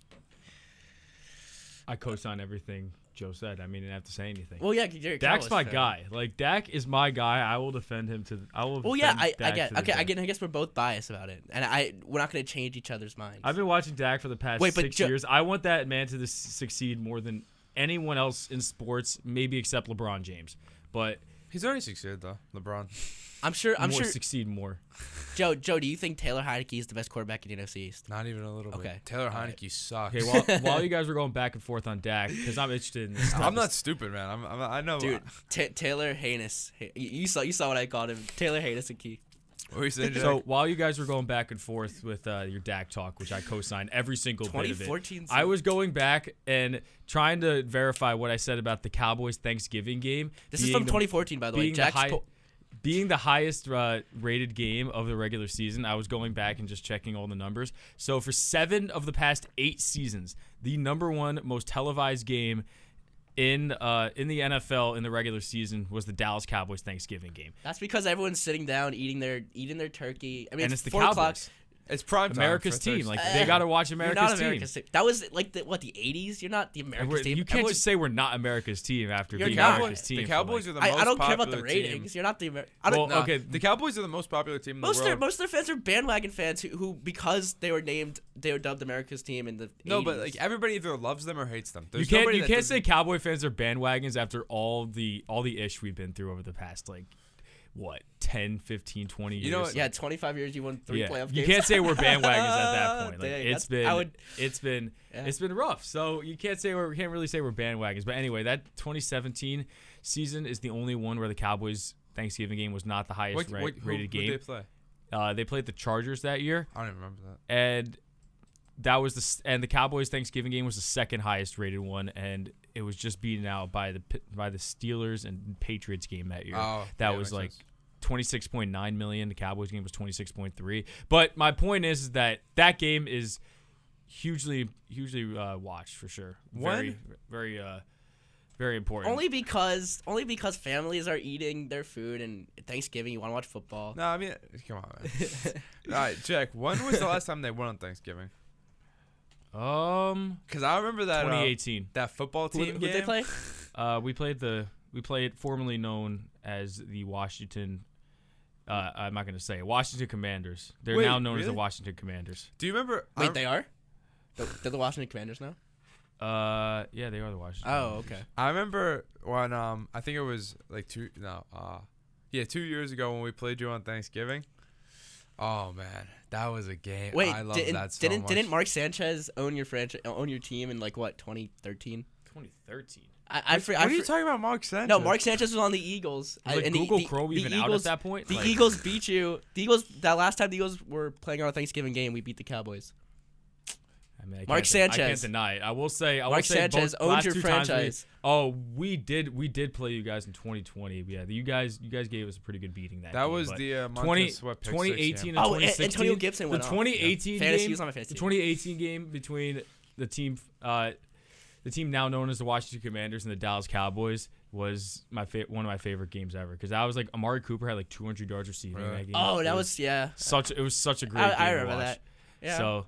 I co-sign everything Joe said. I mean, I didn't have to say anything. Well, yeah, you're a Dak's Cowboys my fan. guy. Like Dak is my guy. I will defend him to. I will. Well, yeah, defend I, I Dak get. to the Okay, I death. get. I guess we're both biased about it, and I we're not gonna change each other's minds. I've been watching Dak for the past Wait, but six Jo- years. I want that man to this succeed more than anyone else in sports, maybe except LeBron James. But He's already succeeded though, LeBron. I'm sure. I'm more sure. succeed more. Joe, Joe, do you think Taylor Heineke is the best quarterback in the N F C East? Not even a little Okay. bit. Taylor All right. Heineke sucks. Okay, while, while you guys were going back and forth on Dak, because I'm interested in this. I'm not stupid, man. I'm, I'm I know. Dude, Ta Taylor Haynes. You you saw. You saw what I called him. Taylor Haynes and Keith. What were you saying, Jack? So while you guys were going back and forth with uh, your Dak talk, which I co-signed every single bit of twenty it, fourteen. I was going back and trying to verify what I said about the Cowboys Thanksgiving game. This is being from the- twenty fourteen, by the way. being the, Jack's high, po- being the highest uh, rated game of the regular season. I was going back and just checking all the numbers. So for seven of the past eight seasons, the number one most televised game in uh, in the N F L in the regular season was the Dallas Cowboys Thanksgiving game. That's because everyone's sitting down eating their eating their turkey. I mean, And it's, it's the four o'clock. Cowboys. it's prime time America's for team. Thursday. Like Uh, they got to watch You're America's not team. America's team. That was like the what the eighties. You're not the And America's we're- team. you can't Everyone- just say we're not America's team after You're being not. America's team. the for, Cowboys like- are the I, most I don't care about the popular team. ratings. You're not the Amer- I don't Well, know. okay, The Cowboys are the most popular team in the Most of their world. most of their fans are bandwagon fans who, who because they were named they were dubbed America's team in the no, but eighties. like everybody either loves them or hates them. You There's can't nobody you that can't doesn't- say Cowboy fans are bandwagons after all the all the ish we've been through over the past like what ten, fifteen, twenty years. You know what, yeah, twenty-five years you won three Yeah. playoff You games. can't say we're bandwagons at that point. Like, Dang, it's that's- been I would, it's been Yeah. it's been rough. So you can't say we're, we can't really say we're bandwagons. But anyway, that twenty seventeen season is the only one where the Cowboys Thanksgiving game was not the highest What, ra- what, who, rated who'd game. they play? Uh, they played the Chargers that year, I don't even remember that. and that was the s- and the Cowboys Thanksgiving game was the second highest rated one, and it was just beaten out by the Pi- by the Steelers and Patriots game that year. Oh, that yeah, was makes like sense. twenty-six point nine million. The Cowboys game was twenty-six point three. But my point is, is that that game is hugely hugely uh, watched for sure. Very When? very uh, very important. only because only because families are eating their food and Thanksgiving you want to watch football. No, I mean, come on, man. All right, Jack. When was the last time they won on Thanksgiving? um Because I remember that uh, twenty eighteen. that football Who team who game. they play? Uh, we played the we played formerly known as the Washington. Uh, I'm not going to say it, Washington Commanders. They're Wait, now known as the really? Washington Commanders. Do you remember? I Wait, rem- they are. They're they're the Washington Commanders now. Uh, yeah, they are the Washington. Oh, Commanders. okay. I remember when um I think it was like two no uh yeah two years ago when we played you on Thanksgiving. Oh man, that was a game. Wait, I love didn't that so didn't much. didn't Mark Sanchez own your franchise, own your team in like what twenty thirteen? twenty thirteen. I I, fr- What I are you fr- talking about, Mark Sanchez? No, Mark Sanchez was on the Eagles. Was, like, and the- Google the, Chrome the even Eagles, out at that point? The Like- Eagles beat you. The Eagles that last time the Eagles were playing on a Thanksgiving game, we beat the Cowboys. I mean, I Mark can't de- I can't Sanchez. deny it. I will say. I will Mark say Sanchez both, owned last your two times we- franchise. oh, we did. We did play you guys in twenty twenty. Yeah, you guys. You guys gave us a pretty good beating that. That game, was but the uh, Montez twenty, Sweat pick twenty six, eighteen yeah. and Oh, twenty A- sixteen. Antonio Gibson went the off. twenty eighteen Fantasy, he game. was on my fantasy The team. twenty eighteen game between the team, uh, the team now known as the Washington Commanders and the Dallas Cowboys was my fa- one of my favorite games ever because I was like Amari Cooper had like two hundred yards receiving in Really? that game. Oh, It that was yeah. such. It was such a great I, game I to remember watch. that. Yeah. So,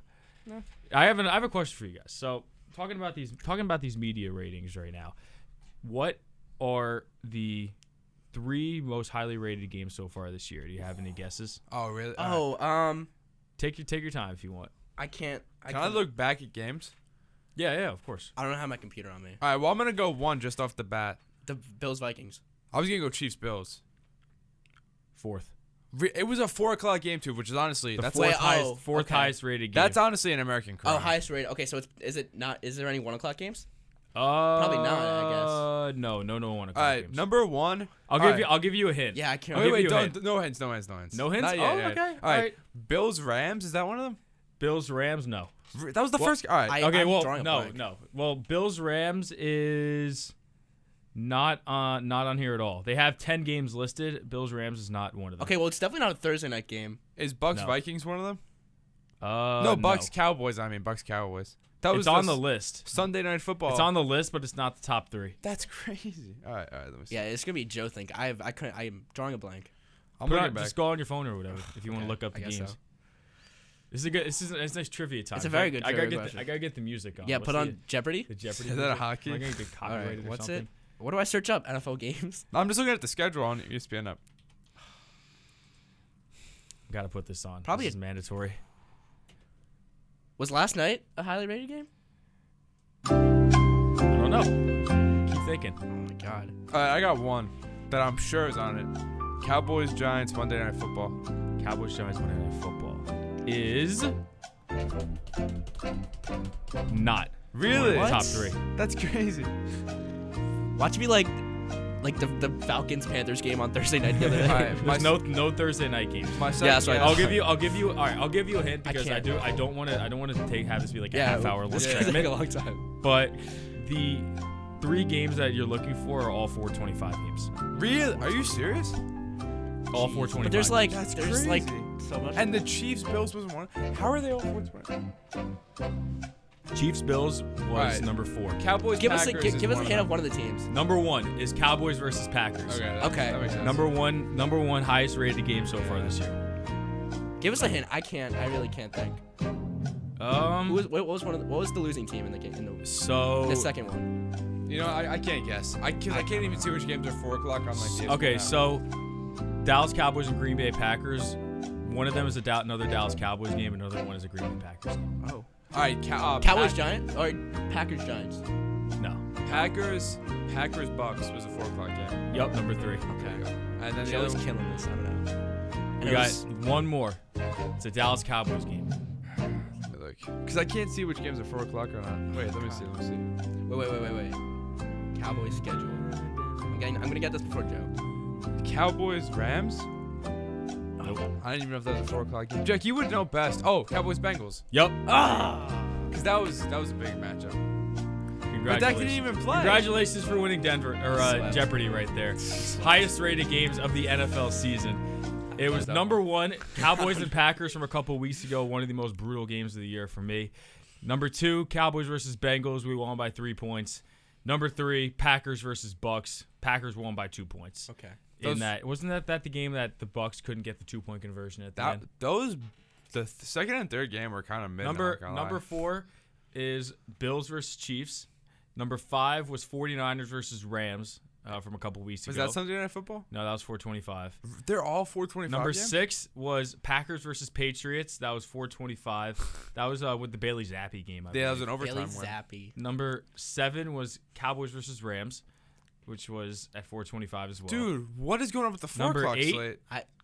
I have an I have a question for you guys. So, talking about these talking about these media ratings right now, what are the three most highly rated games so far this year? Do you have any guesses? Oh really? All right. Oh, um, Take your take your time if you want. I can't. I Can I can't- look back at games? Yeah, yeah, of course. I don't have my computer on me. All right. Well, I'm gonna go one just off the bat. The Bills Vikings. I was gonna go Chiefs Bills. Fourth. Re- It was a four o'clock game too, which is honestly The that's fourth Wait, highest oh, fourth okay. highest rated game. that's honestly an American crime. Oh, highest rated. Okay, so it's is it not? Is there any one o'clock games? uh, probably not, I guess. Uh, no, no, no one. All right, games. number one. I'll all give right. you. I'll give you a hint. Yeah, I can't. I'll Wait, give wait, you a don't, hint. no hints, no hints, no hints. No hints? Not yet, Oh, yeah. okay, All right. all right. Bills Rams, is that one of them? Bills Rams. No. That was the Well, first. All right. I- Okay, I'm well, drawing a no, blank. no. Well, Bills Rams is Not on, not on here at all. They have ten games listed. Bills Rams is not one of them. Okay, well, it's definitely not a Thursday night game. Is Bucks No. Vikings one of them? Uh, no, Bucks Cowboys. I mean, Bucks Cowboys. That It's was on the s- list. Sunday Night Football. It's on the list, but it's not the top three. That's crazy. All right, all right. Let me see. Yeah, it's gonna be Joe think. I have, I couldn't. I am drawing a blank. I'm Put looking on, back. just go on your phone or whatever if you want to Okay, look up I the guess games. so. This is a good. This is a, it's a nice trivia time. It's a very good I gotta trivia get. The, question. I gotta get the music on. Yeah, What's put the, on Jeopardy. the Jeopardy. Is that a music? hockey? Am I gonna get All copyrighted right, or what's something? it? What do I search up? N F L games. I'm just looking at the schedule on E S P N app. Gotta put this on. Probably this a- is mandatory. Was last night a highly rated game? I don't know. Keep thinking. Oh my god. All right, I got one that I'm sure is on it. Cowboys Giants Monday Night Football. Cowboys Giants Monday Night Football is not Really? one of the What? top three. That's crazy. Watch me like, like the the Falcons Panthers game on Thursday night the other All day. right, my There's no no Thursday night games. My second that's right. guess- I'll give you. I'll give you. All right. I'll give you a hint I because I, can't. do. I don't want to. I don't want to take have this be like a Yeah, half hour this long is gonna take a segment. long time. But the three games that you're looking for are all four twenty-five games. Really? Are you serious? All four twenty-five. But there's like, That's there's like crazy. so much. And the Chiefs Bills was one. How are they all four twenty? Chiefs Bills was Right. number four. Cowboys give us a Packers give, is give us a one hint of of one of the teams. Number one is Cowboys versus Packers. them. Okay. that- Okay. That makes sense. Number one. Number one highest rated game so far this year. Give us a hint. I can't. I really can't think. Um. Who was what was one of the, what was the losing team in the game in the, so. the second one? You know, I, I can't guess. I, cause I, I can't don't even know. see which games are four o'clock on like E S P N Okay, app. so Dallas Cowboys and Green Bay Packers. One of them is a da- another Dallas Cowboys game. Another one is a Green Bay Packers game. Oh, all right, Cow- uh, Cowboys Pack- Giants or Packers Giants? No. Packers, Packers Bucks was a four o'clock game. Yep. Number three. Okay. And then the Joey's other one, killing this. I don't know. And We it got was- one more. It's a Dallas Cowboys game. let me look, because I can't see which games are four o'clock or not. Wait, let me see. Let me see. wait, wait, wait, wait, wait. Cowboys schedule. I'm getting. I'm gonna get this before Joe. Cowboys Rams. Nope. I didn't even know if that was a four o'clock game. Jack, you would know best. Oh, Cowboys Bengals, Yep. Ah. because that was that was a big matchup. Congratulations. But that didn't even play. Congratulations for winning Denver or uh, Swept. Jeopardy right there. Highest rated games of the N F L season. It was number one, Cowboys and Packers from a couple weeks ago. One of the most brutal games of the year for me. Number two, Cowboys versus Bengals. We won by three points. Number three, Packers versus Bucks. Packers won by two points. Okay. In Those- that, wasn't that, that the game that the Bucks couldn't get the two point conversion at the That end? those the th- second and third game were kind of mid. Number not gonna number lie. four is Bills versus Chiefs. Number five was 49ers versus Rams uh, from a couple weeks Was ago. that Sunday Night Football? No, that was four twenty-five. They're all four twenty-five. Number games? six was Packers versus Patriots. That was four twenty-five. That was uh, with the Bailey Zappi game. I Yeah, that was believe. an overtime Bailey win. Zappi. Number seven was Cowboys versus Rams, which was at four twenty-five as well. Dude, what is going on with the four Number o'clock eight. slate?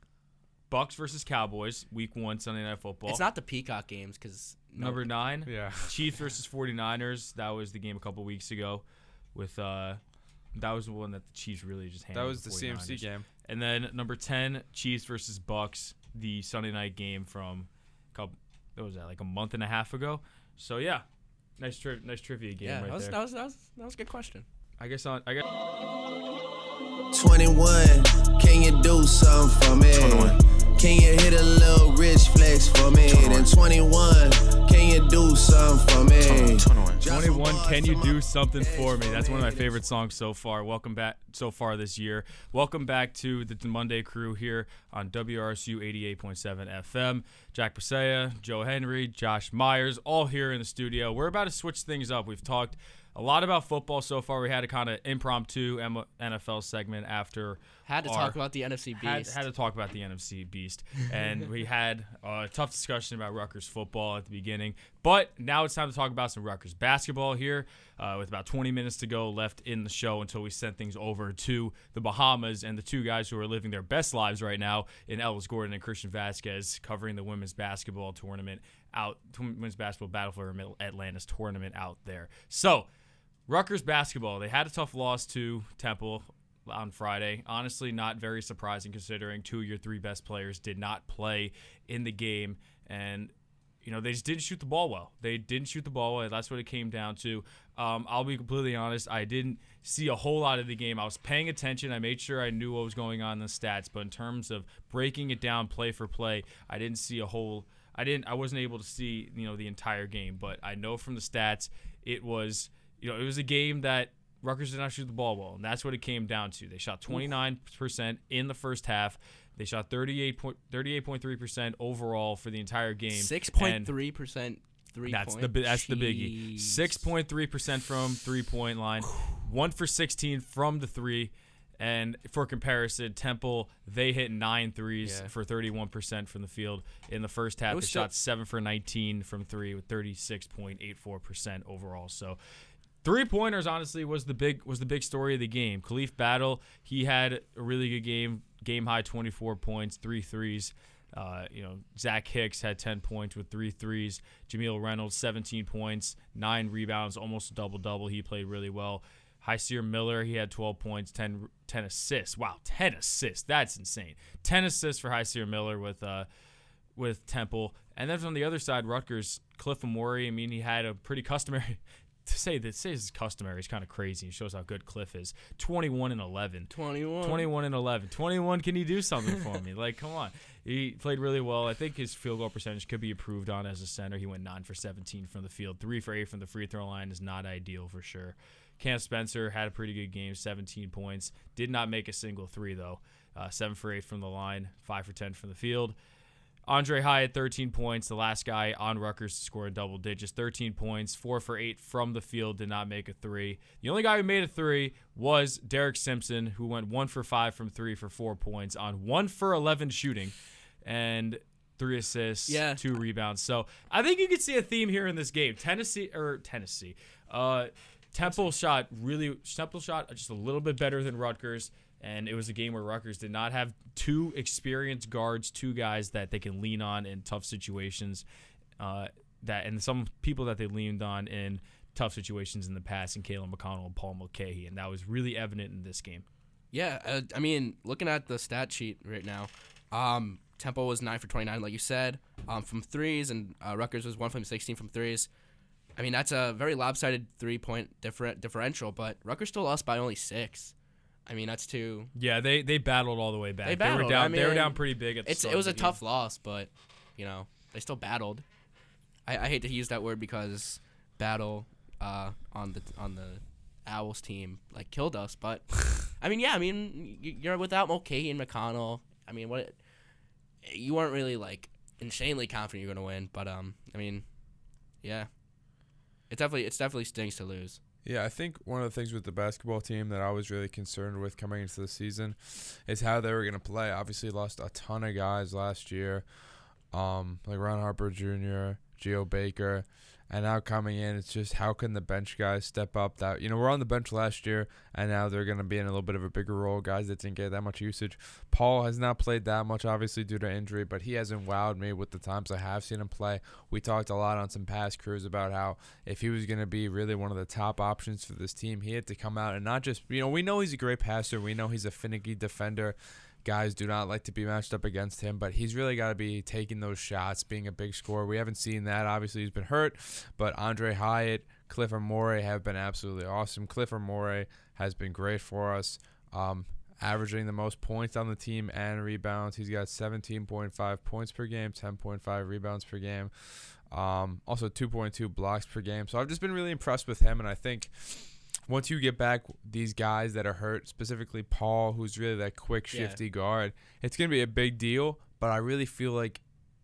Bucks versus Cowboys, week one, Sunday Night Football. It's not the Peacock games because Number nine, Yeah. Chiefs versus 49ers. That was the game a couple weeks ago. With uh, that was the one that the Chiefs really just handled. That was the C M C 49ers. game. And then number ten, Chiefs versus Bucks, the Sunday night game from a couple. What was that? Like a month and a half ago. So yeah, nice tri- nice trivia game Yeah, right that was, there. that was that was that was a good question. I guess on I guess twenty-one, can you do something for me? twenty-one. Can you hit a little rich flex for me? Then twenty-one, can you do something for me? twenty-one. twenty-one, can you do something for me? That's one of my favorite songs so far. Welcome back so far this year. Welcome back to the Monday Crew here on W R S U eighty-eight point seven F M. Jack Pasea, Joe Henry, Josh Myers, all here in the studio. We're about to switch things up. We've talked a lot about football so far. We had a kind of impromptu M- N F L segment after Had to our- talk about the N F C had, Beast. had to talk about the N F C Beast. And we had a tough discussion about Rutgers football at the beginning. But now it's time to talk about some Rutgers basketball here uh, with about twenty minutes to go left in the show until we send things over to the Bahamas and the two guys who are living their best lives right now in Ellis Gordon and Christian Vasquez covering the women's basketball tournament out, women's basketball Battle for Atlantis tournament out there. So, Rutgers basketball, they had a tough loss to Temple on Friday. Honestly, not very surprising considering two of your three best players did not play in the game. And you know, they just didn't shoot the ball well. They didn't shoot the ball well. That's what it came down to. Um, I'll be completely honest. I didn't see a whole lot of the game. I was paying attention. I made sure I knew what was going on in the stats. But in terms of breaking it down play for play, I didn't see a whole – I didn't. I wasn't able to see, you know, the entire game. But I know from the stats it was – you know, it was a game that Rutgers did not shoot the ball well. And that's what it came down to. They shot twenty-nine percent in the first half. They shot thirty-eight point three percent overall for the entire game. six point three percent three That's point. the that's the biggie. six point three percent from three-point line, one for sixteen from the three. And for comparison, Temple, they hit nine threes Yeah. for thirty-one percent from the field. In the first half, they was still- shot seven for nineteen from three with thirty-six point eight four percent overall. So three-pointers, honestly, was the big was the big story of the game. Khalif Battle, he had a really good game, game high twenty-four points, three threes. Uh, you know, Zach Hicks had ten points with three threes. Jameel Reynolds, seventeen points, nine rebounds, almost a double-double. He played really well. Hyseer Miller, he had twelve points, ten, ten assists. Wow, ten assists. That's insane. ten assists for Hyseer Miller with uh, with Temple. And then from the other side, Rutgers, Cliff Amore, I mean, he had a pretty customary – to say that say this is customary is kind of crazy. It shows how good Cliff is. twenty-one and eleven. twenty-one. twenty-one and eleven. twenty-one, can he do something for me? Like, come on. He played really well. I think his field goal percentage could be improved on as a center. He went nine for seventeen from the field. three for eight from the free throw line is not ideal for sure. Cam Spencer had a pretty good game, seventeen points. Did not make a single three, though. Uh, seven for eight from the line, five for ten from the field. Andre Hyatt, thirteen points, the last guy on Rutgers to score in double digits. thirteen points, four for eight from the field, did not make a three. The only guy who made a three was Derek Simpson, who went one for five from three for four points on one for eleven shooting and three assists, Yeah. two rebounds. So I think you could see a theme here in this game. Tennessee or Tennessee, uh, Temple shot really. Temple shot just a little bit better than Rutgers. And it was a game where Rutgers did not have two experienced guards, two guys that they can lean on in tough situations. Uh, that and some people that they leaned on in tough situations in the past, in Kalen McConnell and Paul Mulcahy, and that was really evident in this game. Yeah, uh, I mean, looking at the stat sheet right now, um, Temple was nine for twenty-nine, like you said, um, from threes, and uh, Rutgers was one from sixteen from threes. I mean, that's a very lopsided three-point differ- differential, but Rutgers still lost by only six. I mean, that's too. Yeah, they, they battled all the way back. They They were battled. down. I they were mean, down pretty big at the It's start it was of a the game. tough loss, but you know they still battled. I, I hate to use that word because battle uh, on the on the Owls team like killed us, but I mean, yeah, I mean y- you're without Mulcahy and McConnell. I mean, what you weren't really like insanely confident you're gonna win, but um, I mean, yeah, it definitely it's definitely stings to lose. Yeah, I think one of the things with the basketball team that I was really concerned with coming into the season is how they were going to play. Obviously, lost a ton of guys last year, um, like Ron Harper Junior, Geo Baker, and now coming in, it's just how can the bench guys step up? That you know, we're on the bench last year, and now they're going to be in a little bit of a bigger role. Guys that didn't get that much usage. Paul has not played that much, obviously due to injury, but he hasn't wowed me with the times I have seen him play. We talked a lot on some past crews about how if he was going to be really one of the top options for this team, he had to come out and not just, you know, we know he's a great passer. We know he's a finicky defender. Guys do not like to be matched up against him, but he's really got to be taking those shots, being a big scorer. We haven't seen that. Obviously, he's been hurt, but Andre Hyatt, Cliff Amore have been absolutely awesome. Cliff Amore has been great for us, um, averaging the most points on the team and rebounds. He's got seventeen point five points per game, ten point five rebounds per game, um, also two point two blocks per game. So I've just been really impressed with him, and I think once you get back these guys that are hurt, specifically Paul, who's really that quick, shifty Yeah. guard, it's going to be a big deal. But I really feel like,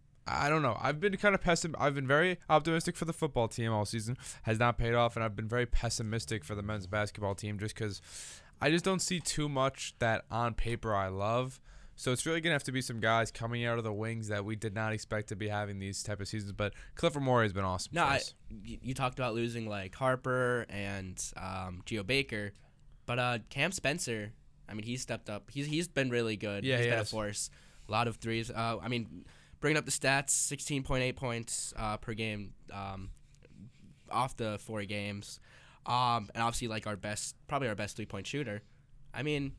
I don't know. I've been kind of pessimistic. I've been very optimistic for the football team all season. Has not paid off. And I've been very pessimistic for the men's basketball team just because I just don't see too much that on paper I love. So it's really going to have to be some guys coming out of the wings that we did not expect to be having these type of seasons. But Cliff Amore has been awesome No, for I, us. y- you talked about losing like Harper and um, Geo Baker, but uh, Cam Spencer, I mean, he's stepped up. He's he's been really good. Yeah, he's he been has. a force. A lot of threes. Uh, I mean, bringing up the stats: sixteen point eight points uh, per game um, off the four games, um, and obviously like our best, probably our best three point shooter. I mean,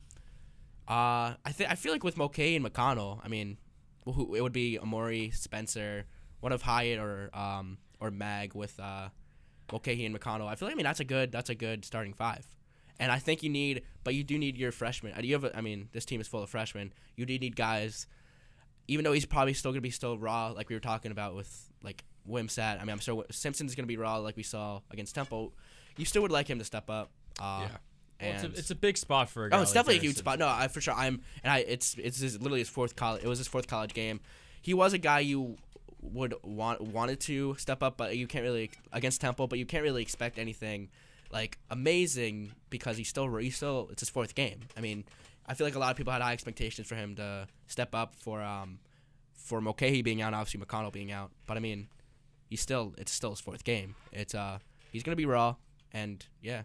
uh, I think I feel like with Mulcahy and McConnell, I mean, who it would be Amore, Spencer, one of Hyatt or um or Mag with uh, Mulcahy and McConnell. I feel like I mean that's a good that's a good starting five. And I think you need, but you do need your freshmen. You have, a, I mean, this team is full of freshmen. You do need guys, even though he's probably still gonna be still raw, like we were talking about with like Wimsat. I mean, I'm sure Simpson's gonna be raw, like we saw against Temple. You still would like him to step up. Uh, Yeah. Well, and it's, a, it's a big spot for a guy. oh, it's like definitely a this. huge spot. No, I for sure. I'm and I. It's it's his, literally his fourth college. It was his fourth college game. He was a guy you would want wanted to step up, but you can't really against Temple. But you can't really expect anything like amazing because he's still he's still it's his fourth game. I mean, I feel like a lot of people had high expectations for him to step up for um for Mulcahy being out, and obviously McConnell being out. But I mean, he's still it's still his fourth game. It's uh he's gonna be raw, and yeah.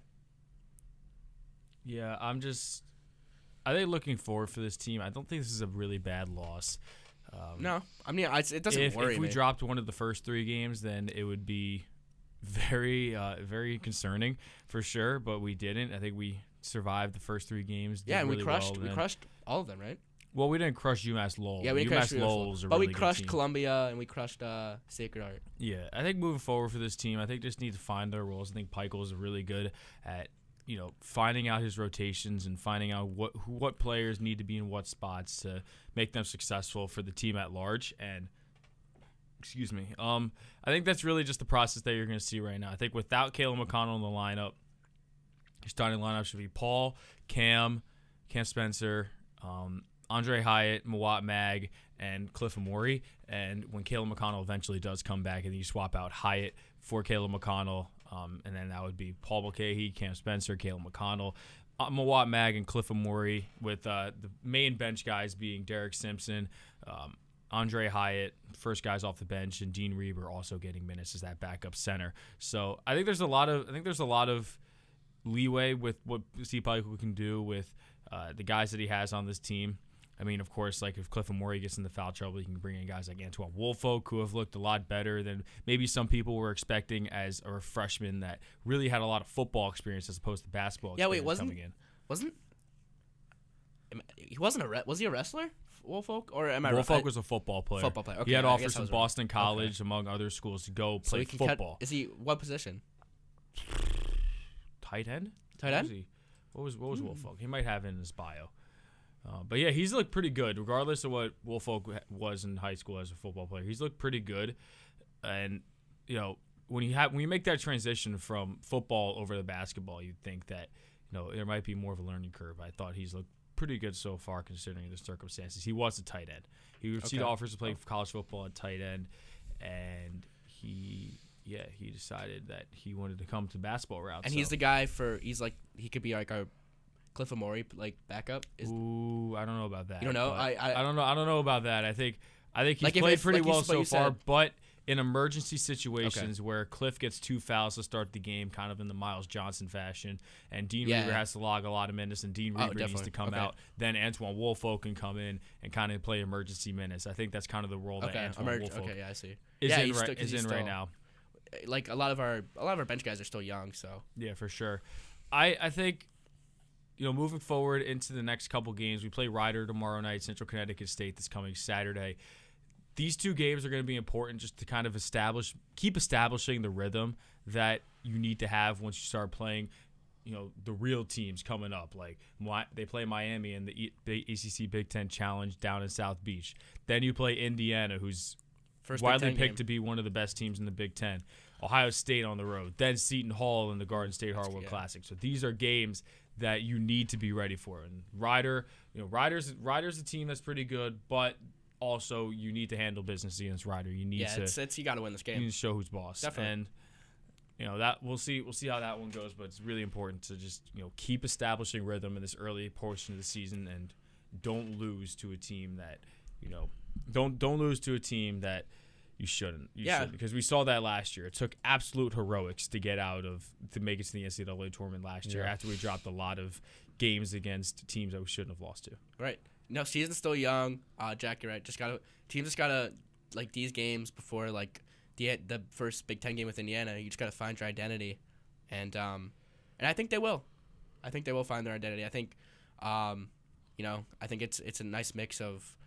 Yeah, I'm just. I think looking forward for this team. I don't think this is a really bad loss. Um, No, I mean I, it doesn't if, worry if we me. dropped one of the first three games, then it would be very, uh, very concerning for sure. But we didn't. I think we survived the first three games. Did Yeah, and really we crushed well, we then- crushed all of them, right? Well, we didn't crush UMass Lowell. Yeah, we didn't UMass crush Lowell's a but really we good crushed team. Columbia and we crushed uh, Sacred Heart. Yeah, I think moving forward for this team, I think just need to find their roles. I think Peichel is really good at, you know, finding out his rotations and finding out what who, what players need to be in what spots to make them successful for the team at large. And excuse me, um, I think that's really just the process that you're going to see right now. I think without Caleb McConnell in the lineup, your starting lineup should be Paul, Cam, Cam Spencer, um, Andre Hyatt, Mawat Mag, and Cliff Amori. And when Caleb McConnell eventually does come back, and then you swap out Hyatt for Caleb McConnell, um, and then that would be Paul Mulcahy, Cam Spencer, Caleb McConnell, uh, Mawat Mag, and Cliff Amori, with uh, the main bench guys being Derek Simpson, um, Andre Hyatt, first guys off the bench, and Dean Reber also getting minutes as that backup center. So I think there's a lot of I think there's a lot of leeway with what Steve Peichel can do with uh, the guys that he has on this team. I mean, of course, like if Cliff Amori gets into foul trouble, you can bring in guys like Antoine Woolfolk, who have looked a lot better than maybe some people were expecting as a freshman that really had a lot of football experience as opposed to basketball Yeah, wait, experience wasn't- coming in. Wasn't am- he wasn't a re- was he a wrestler? Woolfolk or am I Woolfolk right? was a football player. Football player. Okay, he had I offers guess I from was wrong. Boston College, among other schools, to go So play he can cut- football. is he what position? Tight end? Tight What end? was he? What was what was Woolfolk? He might have it in his bio. Uh, but yeah, he's looked pretty good, regardless of what Woolfolk ha- was in high school as a football player. He's looked pretty good, and you know when you have when you make that transition from football over to basketball, you'd think that you know there might be more of a learning curve. I thought he's looked pretty good so far considering the circumstances. He was a tight end. He received Okay. offers to play college football at tight end, and he yeah he decided that he wanted to come to basketball route. And so. he's the guy for he's like he could be like our Cliff Amori like backup. Is Ooh, I don't know about that. You don't know? but I- I- I don't know. I don't know about that. I think I think he's Like if- played if- pretty like you well s- but so you far, said- but in emergency situations where Cliff gets two fouls to start the game, kind of in the Miles Johnson fashion, and Dean Yeah. Reber has to log a lot of minutes, and Dean Oh, Reber needs definitely. to come Okay. out. Then Antoine Woolfolk can come in and kind of play emergency minutes. I think that's kind of the role that okay, Antoine emerg- Woolfolk okay, yeah, I see. is yeah, in, he's right, still- 'cause is he's in right still- now. Like a lot of our a lot of our bench guys are still young, so Yeah, for sure. I, I think, you know, moving forward into the next couple games, we play Rider tomorrow night, Central Connecticut State this coming Saturday. These two games are going to be important just to kind of establish, keep establishing the rhythm that you need to have once you start playing, you know, the real teams coming up. Like Mi- they play Miami in the E- the A C C Big Ten Challenge down in South Beach. Then you play Indiana, who's first Big widely Ten picked game. to be one of the best teams in the Big Ten. Ohio State on the road, then Seton Hall in the Garden State Hardwood yeah. Classic. So these are games that you need to be ready for. And Ryder, you know, Ryder's Ryder's a team that's pretty good, but also you need to handle business against Ryder. You need Yeah, to it's, it's you got to win this you game. need to show who's boss. Definitely. And you know that we'll see we'll see how that one goes, but it's really important to just, you know, keep establishing rhythm in this early portion of the season and don't lose to a team that, you know, don't don't lose to a team that you shouldn't. You Yeah. shouldn't, because we saw that last year. It took absolute heroics to get out of to make it to the N C double A tournament last year Yeah. after we dropped a lot of games against teams that we shouldn't have lost to. Right. No, season's still young. Uh, Jack, you're right. Just gotta teams just gotta like these games before like the the first Big Ten game with Indiana. You just gotta find your identity, and um, and I think they will. I think they will find their identity. I think, um, you know, I think it's it's a nice mix of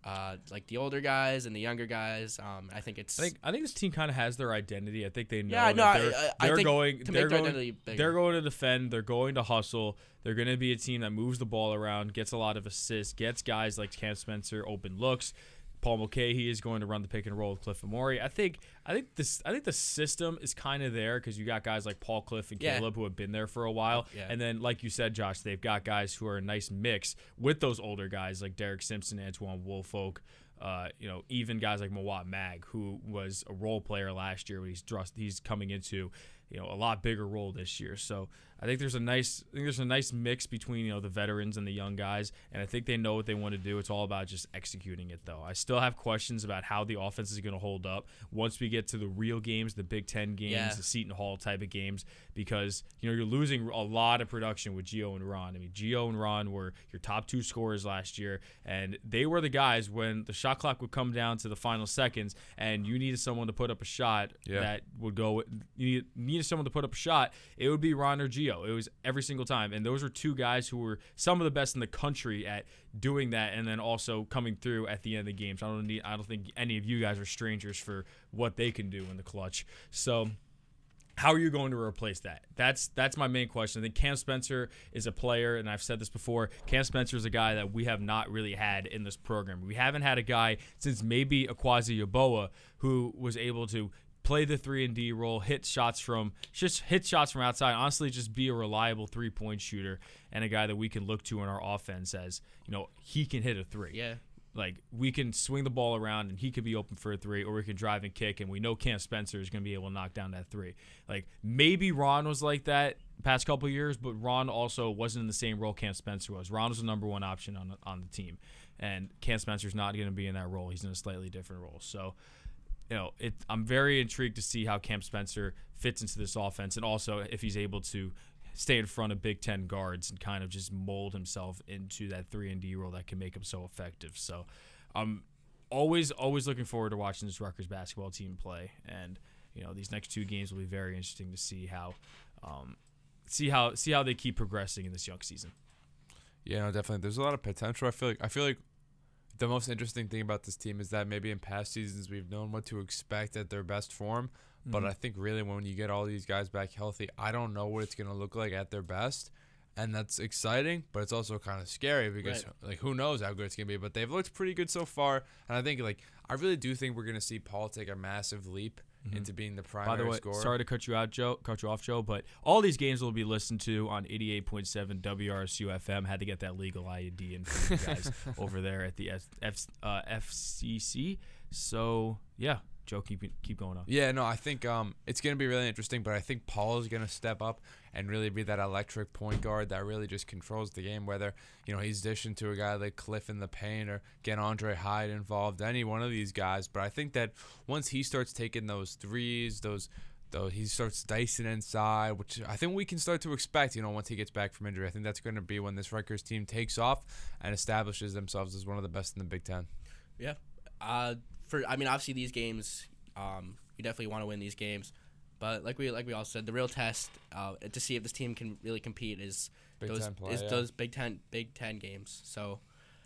uh, like the older guys and the younger guys. Um, I think it's. I think I think this team kind of has their identity. I think they know Yeah, that no, I- they're, I- I they're think going. to They're make their going. identity bigger. They're going to defend. They're going to hustle. They're going to be a team that moves the ball around, gets a lot of assists, gets guys like Cam Spencer open looks. Paul Mulcahy is going to run the pick and roll with Cliff Amore. I think I think this I think the system is kind of there because you got guys like Paul Cliff and Yeah. Caleb who have been there for a while. Yeah. And then like you said, Josh, they've got guys who are a nice mix with those older guys like Derek Simpson, Antoine Woolfolk, uh, you know, even guys like Mawat Mag, who was a role player last year, but he's thrust, he's coming into, you know, a lot bigger role this year. So I think there's a nice, I think there's a nice mix between, you know, the veterans and the young guys, and I think they know what they want to do. It's all about just executing it, though. I still have questions about how the offense is going to hold up once we get to the real games, the Big Ten games, Yeah. the Seton Hall type of games, because you know you're losing a lot of production with Gio and Ron. I mean, Gio and Ron were your top two scorers last year, and they were the guys when the shot clock would come down to the final seconds, and you needed someone to put up a shot Yeah. that would go. You need, needed someone to put up a shot. It would be Ron or Gio. It was every single time, and those were two guys who were some of the best in the country at doing that, and then also coming through at the end of the games. I don't need. I don't think any of you guys are strangers for what they can do in the clutch. So. How are you going to replace that? That's that's my main question. I think Cam Spencer is a player, and I've said this before. Cam Spencer is a guy that we have not really had in this program. We haven't had a guy since maybe Akwazi Yaboa who was able to play the three and D role, hit shots from just hit shots from outside. Honestly, just be a reliable three point shooter and a guy that we can look to in our offense as, you know, he can hit a three. Yeah. Like, we can swing the ball around and he could be open for a three, or we can drive and kick, and we know Cam Spencer is going to be able to knock down that three. Like, maybe Ron was like that past couple of years, but Ron also wasn't in the same role Cam Spencer was. Ron was the number one option on the, on the team, and Cam Spencer's not going to be in that role. He's in a slightly different role. So, you know, it, I'm very intrigued to see how Cam Spencer fits into this offense, and also if he's able to stay in front of Big Ten guards and kind of just mold himself into that three and D role that can make him so effective. So I'm always, always looking forward to watching this Rutgers basketball team play. And, you know, these next two games will be very interesting to see how um, see how see how they keep progressing in this young season. Yeah, no, definitely. There's a lot of potential. I feel like I feel like the most interesting thing about this team is that maybe in past seasons we've known what to expect at their best form. But I think really when you get all these guys back healthy, I don't know what it's going to look like at their best. And that's exciting, but it's also kind of scary because, Right. like, who knows how good it's going to be. But they've looked pretty good so far. And I think, like, I really do think we're going to see Paul take a massive leap into being the primary By the way, scorer. sorry to cut you out, Joe, cut you off, Joe, but all these games will be listened to on eighty-eight point seven W R S U F M. Had to get that legal I D in for you guys over there at the F, F, uh, F C C. So, yeah. Joe, keep keep going on. Yeah, no, I think um, it's going to be really interesting, but I think Paul is going to step up and really be that electric point guard that really just controls the game, whether, you know, he's dishing to a guy like Cliff in the paint or get Andre Hyde involved, any one of these guys. But I think that once he starts taking those threes, those though he starts dicing inside, which I think we can start to expect, you know, once he gets back from injury. I think that's going to be when this Rutgers team takes off and establishes themselves as one of the best in the Big Ten. Yeah. Uh, for I mean, obviously these games, um, you definitely want to win these games, but like we like we all said, the real test uh, to see if this team can really compete is Big those Ten play, is yeah. those Big Ten Big Ten games. So,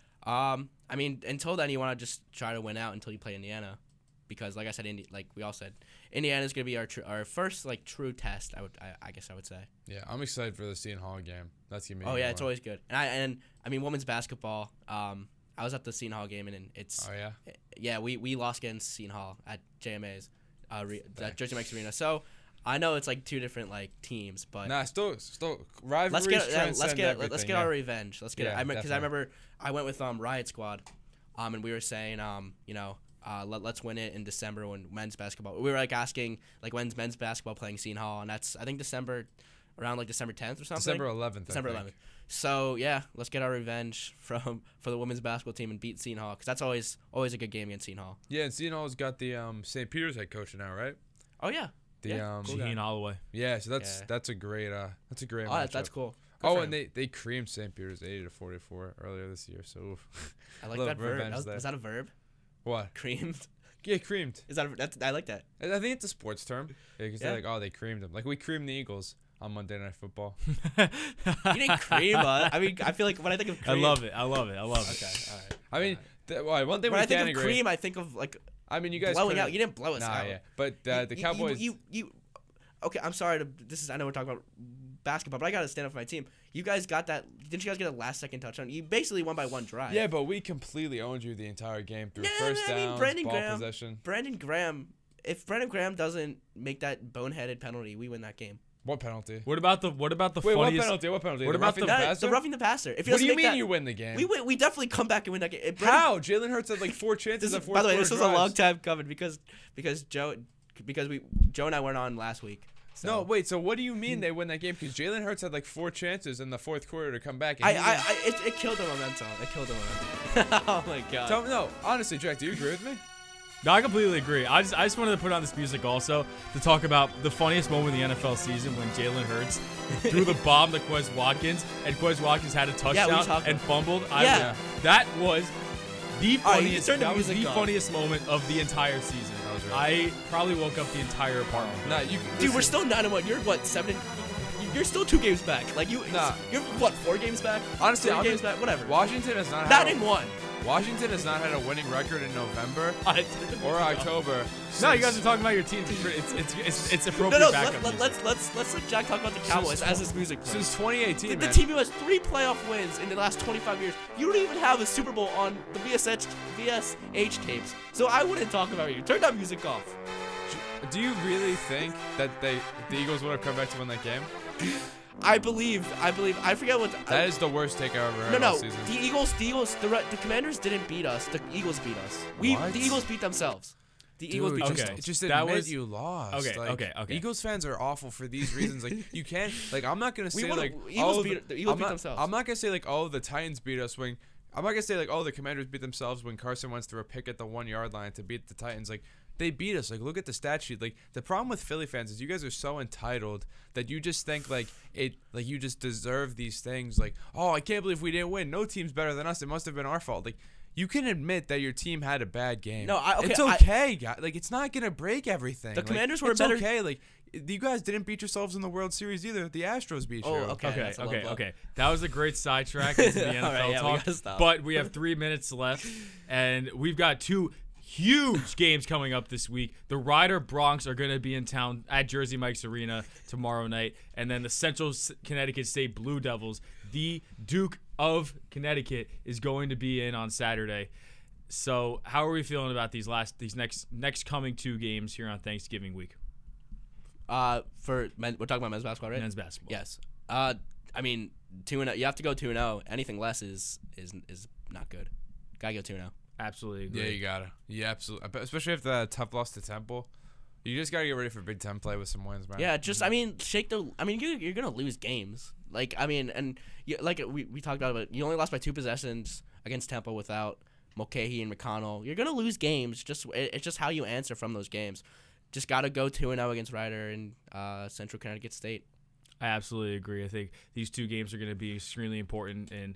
um, I mean, until then, you want to just try to win out until you play Indiana, because like I said, Indi- like we all said, Indiana is gonna be our tr- our first like true test. I would I, I guess I would say. Yeah, I'm excited for the Seton Hall game. That's gonna be. Oh a yeah, good it's one. always good. And I and I mean, women's basketball. Um, I was at the Seton Hall game, and, and it's Oh yeah. yeah, we, we lost against Seton Hall at J M A's, uh, re- Back. at Jersey Mike's Arena. So I know it's like two different like teams, but Nah, still, still rivalries. let's get uh, let's transcend get everything, let's get yeah. our revenge. Let's get Yeah, it. I because I definitely. remember I went with um Riot Squad, um, and we were saying um you know uh let let's win it in December when men's basketball. We were like asking like when's men's basketball playing Seton Hall, and that's I think December, around like December tenth or something. December eleventh. December I think. eleventh. So yeah, let's get our revenge from for the women's basketball team and beat Seton Hall, because that's always always a good game against Seton Hall. Yeah, and Seton Hall's got the um Saint Peter's head coach now, right? Oh yeah. The Yeah, um cool guy. Shaheen Holloway. yeah, so that's Yeah. that's a great uh that's a great. Oh, that- that's matchup. cool. Good Oh, for and him. they they creamed Saint Peter's eighty to forty-four earlier this year. So oof. I like little that verb. revenge That was, there. is that a verb? What? Creamed. Yeah, creamed. Is that a, that's I like that. I I think it's a sports term. Because Yeah. they're like, oh, they creamed them. Like we creamed the Eagles on Monday Night Football. You didn't cream us. I mean, I feel like when I think of I cream, love it. I love it. I love it. Okay, all right. I mean, Alright. Th- well, one thing When we I think can of agree. Cream, I think of like I mean, you guys blowing couldn't- out. You didn't blow us Nah, out. yeah. But uh, the You- Cowboys. You, you, you, okay, I'm sorry to. This is. I know we're talking about basketball, but I gotta stand up for my team. You guys got that? Didn't you guys get a last second touchdown? You basically won by one drive. yeah, but we completely owned you the entire game through Yeah, first I mean, downs, Brandon ball Graham- possession. Brandon Graham. If Brandon Graham doesn't make that boneheaded penalty, we win that game. What penalty? What about the what about the Wait, what funniest? penalty? What penalty? what The about roughing the- the That, passer? the roughing the passer. If he What do doesn't you make mean that, you win the game? We win, we definitely come back and win that game. If Brandon- How? Jalen Hurts had like four chances This at is, fourth by the way, quarter this was a drives. long time coming because because Joe because we Joe and I weren't on last week. So. No, wait. So what do you mean they win that game? Because Jalen Hurts had like four chances in the fourth quarter to come back. And I, he I, didn't- I it, it killed the momentum. It killed the momentum. Oh my god. Tell me, no, honestly, Jack, do you agree with me? No, I completely agree. I just I just wanted to put on this music also to talk about the funniest moment in the N F L season when Jalen Hurts threw the bomb to Quez Watkins and Quez Watkins had a touchdown talked and about- fumbled. I, Yeah. That was the All right, you funniest. turn the that was the music off. funniest moment of the entire season. That was I probably woke up the entire apartment. Nah, you. Dude, listen, we're still nine and one. You're what seven? and- You're still two games back. Like you, Nah. you're what four games back? Honestly, three I'm games gonna- back. Whatever. Washington has not Not had. in one. Washington has not had a winning record in November or October. No, you since- guys are talking about your team. It's it's it's it's, it's No, appropriate no. backup Let, let, music. let's let's let's let Jack talk about the Cowboys as this music plays. Since twenty eighteen, The, the man. team who has three playoff wins in the last twenty-five years. You don't even have a Super Bowl on the V S H V S H tapes. So I wouldn't talk about you. Turn that music off. Do you really think that they the Eagles would have come back to win that game? I believe. I believe. I forget what. That is the worst take I've ever heard No, all no. season. The Eagles, the Eagles, the Re- the Commanders didn't beat us. The Eagles beat us. We, What? the Eagles beat themselves. The Eagles Dude, beat Okay. just, themselves. just That admit was- you lost. Okay, Like, okay, okay. Eagles fans are awful for these reasons. Like you can't. Like I'm not gonna We say would've- like Eagles oh, beat- the, the Eagles I'm beat not, themselves. I'm not gonna say like oh the Titans beat us when. I'm not gonna say like oh the Commanders beat themselves when Carson Wentz threw a pick at the one yard line to beat the Titans. Like they beat us. Like look at the stat sheet. Like the problem with Philly fans is you guys are so entitled that you just think like it like you just deserve these things. Like oh I can't believe we didn't win. No team's better than us. It must have been our fault. Like. You can admit that your team had a bad game. No, I- okay, it's I- okay, guys. Like it's not gonna break everything. The Like, Commanders were it's better- okay. Like you guys didn't beat yourselves in the World Series either. The Astros beat you. Oh, okay. Okay, that's a low okay, blow. okay. That was a great sidetrack into the N F L All right, yeah, we talk. gotta stop. But we have three minutes left, and we've got two huge games coming up this week. The Rider Bronx are going to be in town at Jersey Mike's Arena tomorrow night, and then the Central S- Connecticut State Blue Devils, the Duke of Connecticut, is going to be in on Saturday. So, how are we feeling about these last, these next, next coming two games here on Thanksgiving week? Uh, for men, we're talking about men's basketball, right? Men's basketball. Yes. Uh, I mean, two and oh, you have to go two and zero. Anything less is is is not good. Gotta go two and zero. Absolutely agree. Yeah, you gotta. Yeah, absolutely. Especially after that tough loss to Temple, you just gotta get ready for Big Ten play with some wins, man. Yeah, just I mean, shake the. I mean, you're, you're gonna lose games. Like I mean, and you, like we, we talked about it. You only lost by two possessions against Temple without Mulcahy and McConnell. You're gonna lose games. Just it, it's just how you answer from those games. Just gotta go two and zero against Rider and uh, Central Connecticut State. I absolutely agree. I think these two games are going to be extremely important, and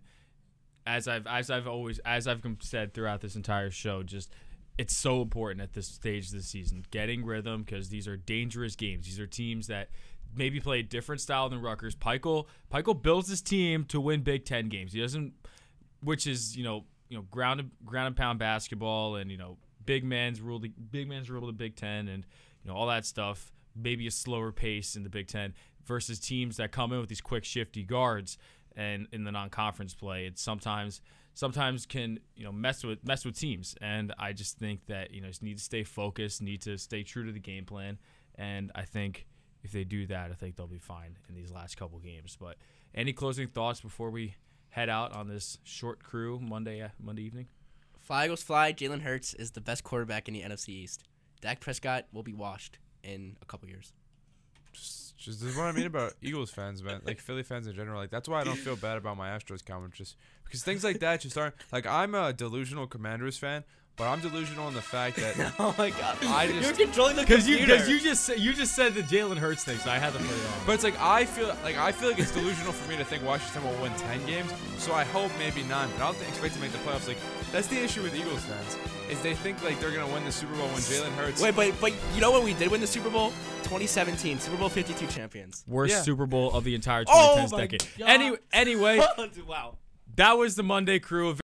as I've as I've always as I've said throughout this entire show, just it's so important at this stage of the season, getting rhythm, because these are dangerous games. These are teams that maybe play a different style than Rutgers. Pikel Pikel builds his team to win Big Ten games. He doesn't, which is you know you know ground and, ground and pound basketball, and you know big man's rule the big man's rule the Big Ten, and you know all that stuff. Maybe a slower pace in the Big Ten versus teams that come in with these quick, shifty guards, and in the non-conference play, it sometimes sometimes can you know mess with mess with teams. And I just think that you know just need to stay focused, need to stay true to the game plan, and I think if they do that, I think they'll be fine in these last couple games. But any closing thoughts before we head out on this short crew Monday uh, Monday evening? Fly Eagles fly. Jalen Hurts is the best quarterback in the N F C East. Dak Prescott will be washed in a couple years. Just, just this is what I mean about Eagles fans, man. Like Philly fans in general. Like that's why I don't feel bad about my Astros comment, just because things like that just aren't. Like I'm a delusional Commanders fan, but I'm delusional in the fact that Oh my God! I just- You're controlling the Because you computer. because you just said, you just said the Jalen Hurts thing, so I had to put it on. But it's like I feel like I feel like it's delusional for me to think Washington will win ten games. So I hope maybe nine. But I don't think, expect to make the playoffs. Like that's the issue with Eagles fans is they think like they're gonna win the Super Bowl when Jalen Hurts. Wait, but but you know when we did win the Super Bowl? twenty seventeen Super Bowl fifty-two champions. Worst Yeah. Super Bowl of the entire Oh twenty tens my decade. God. Any, anyway, Wow. that was the Monday Crew.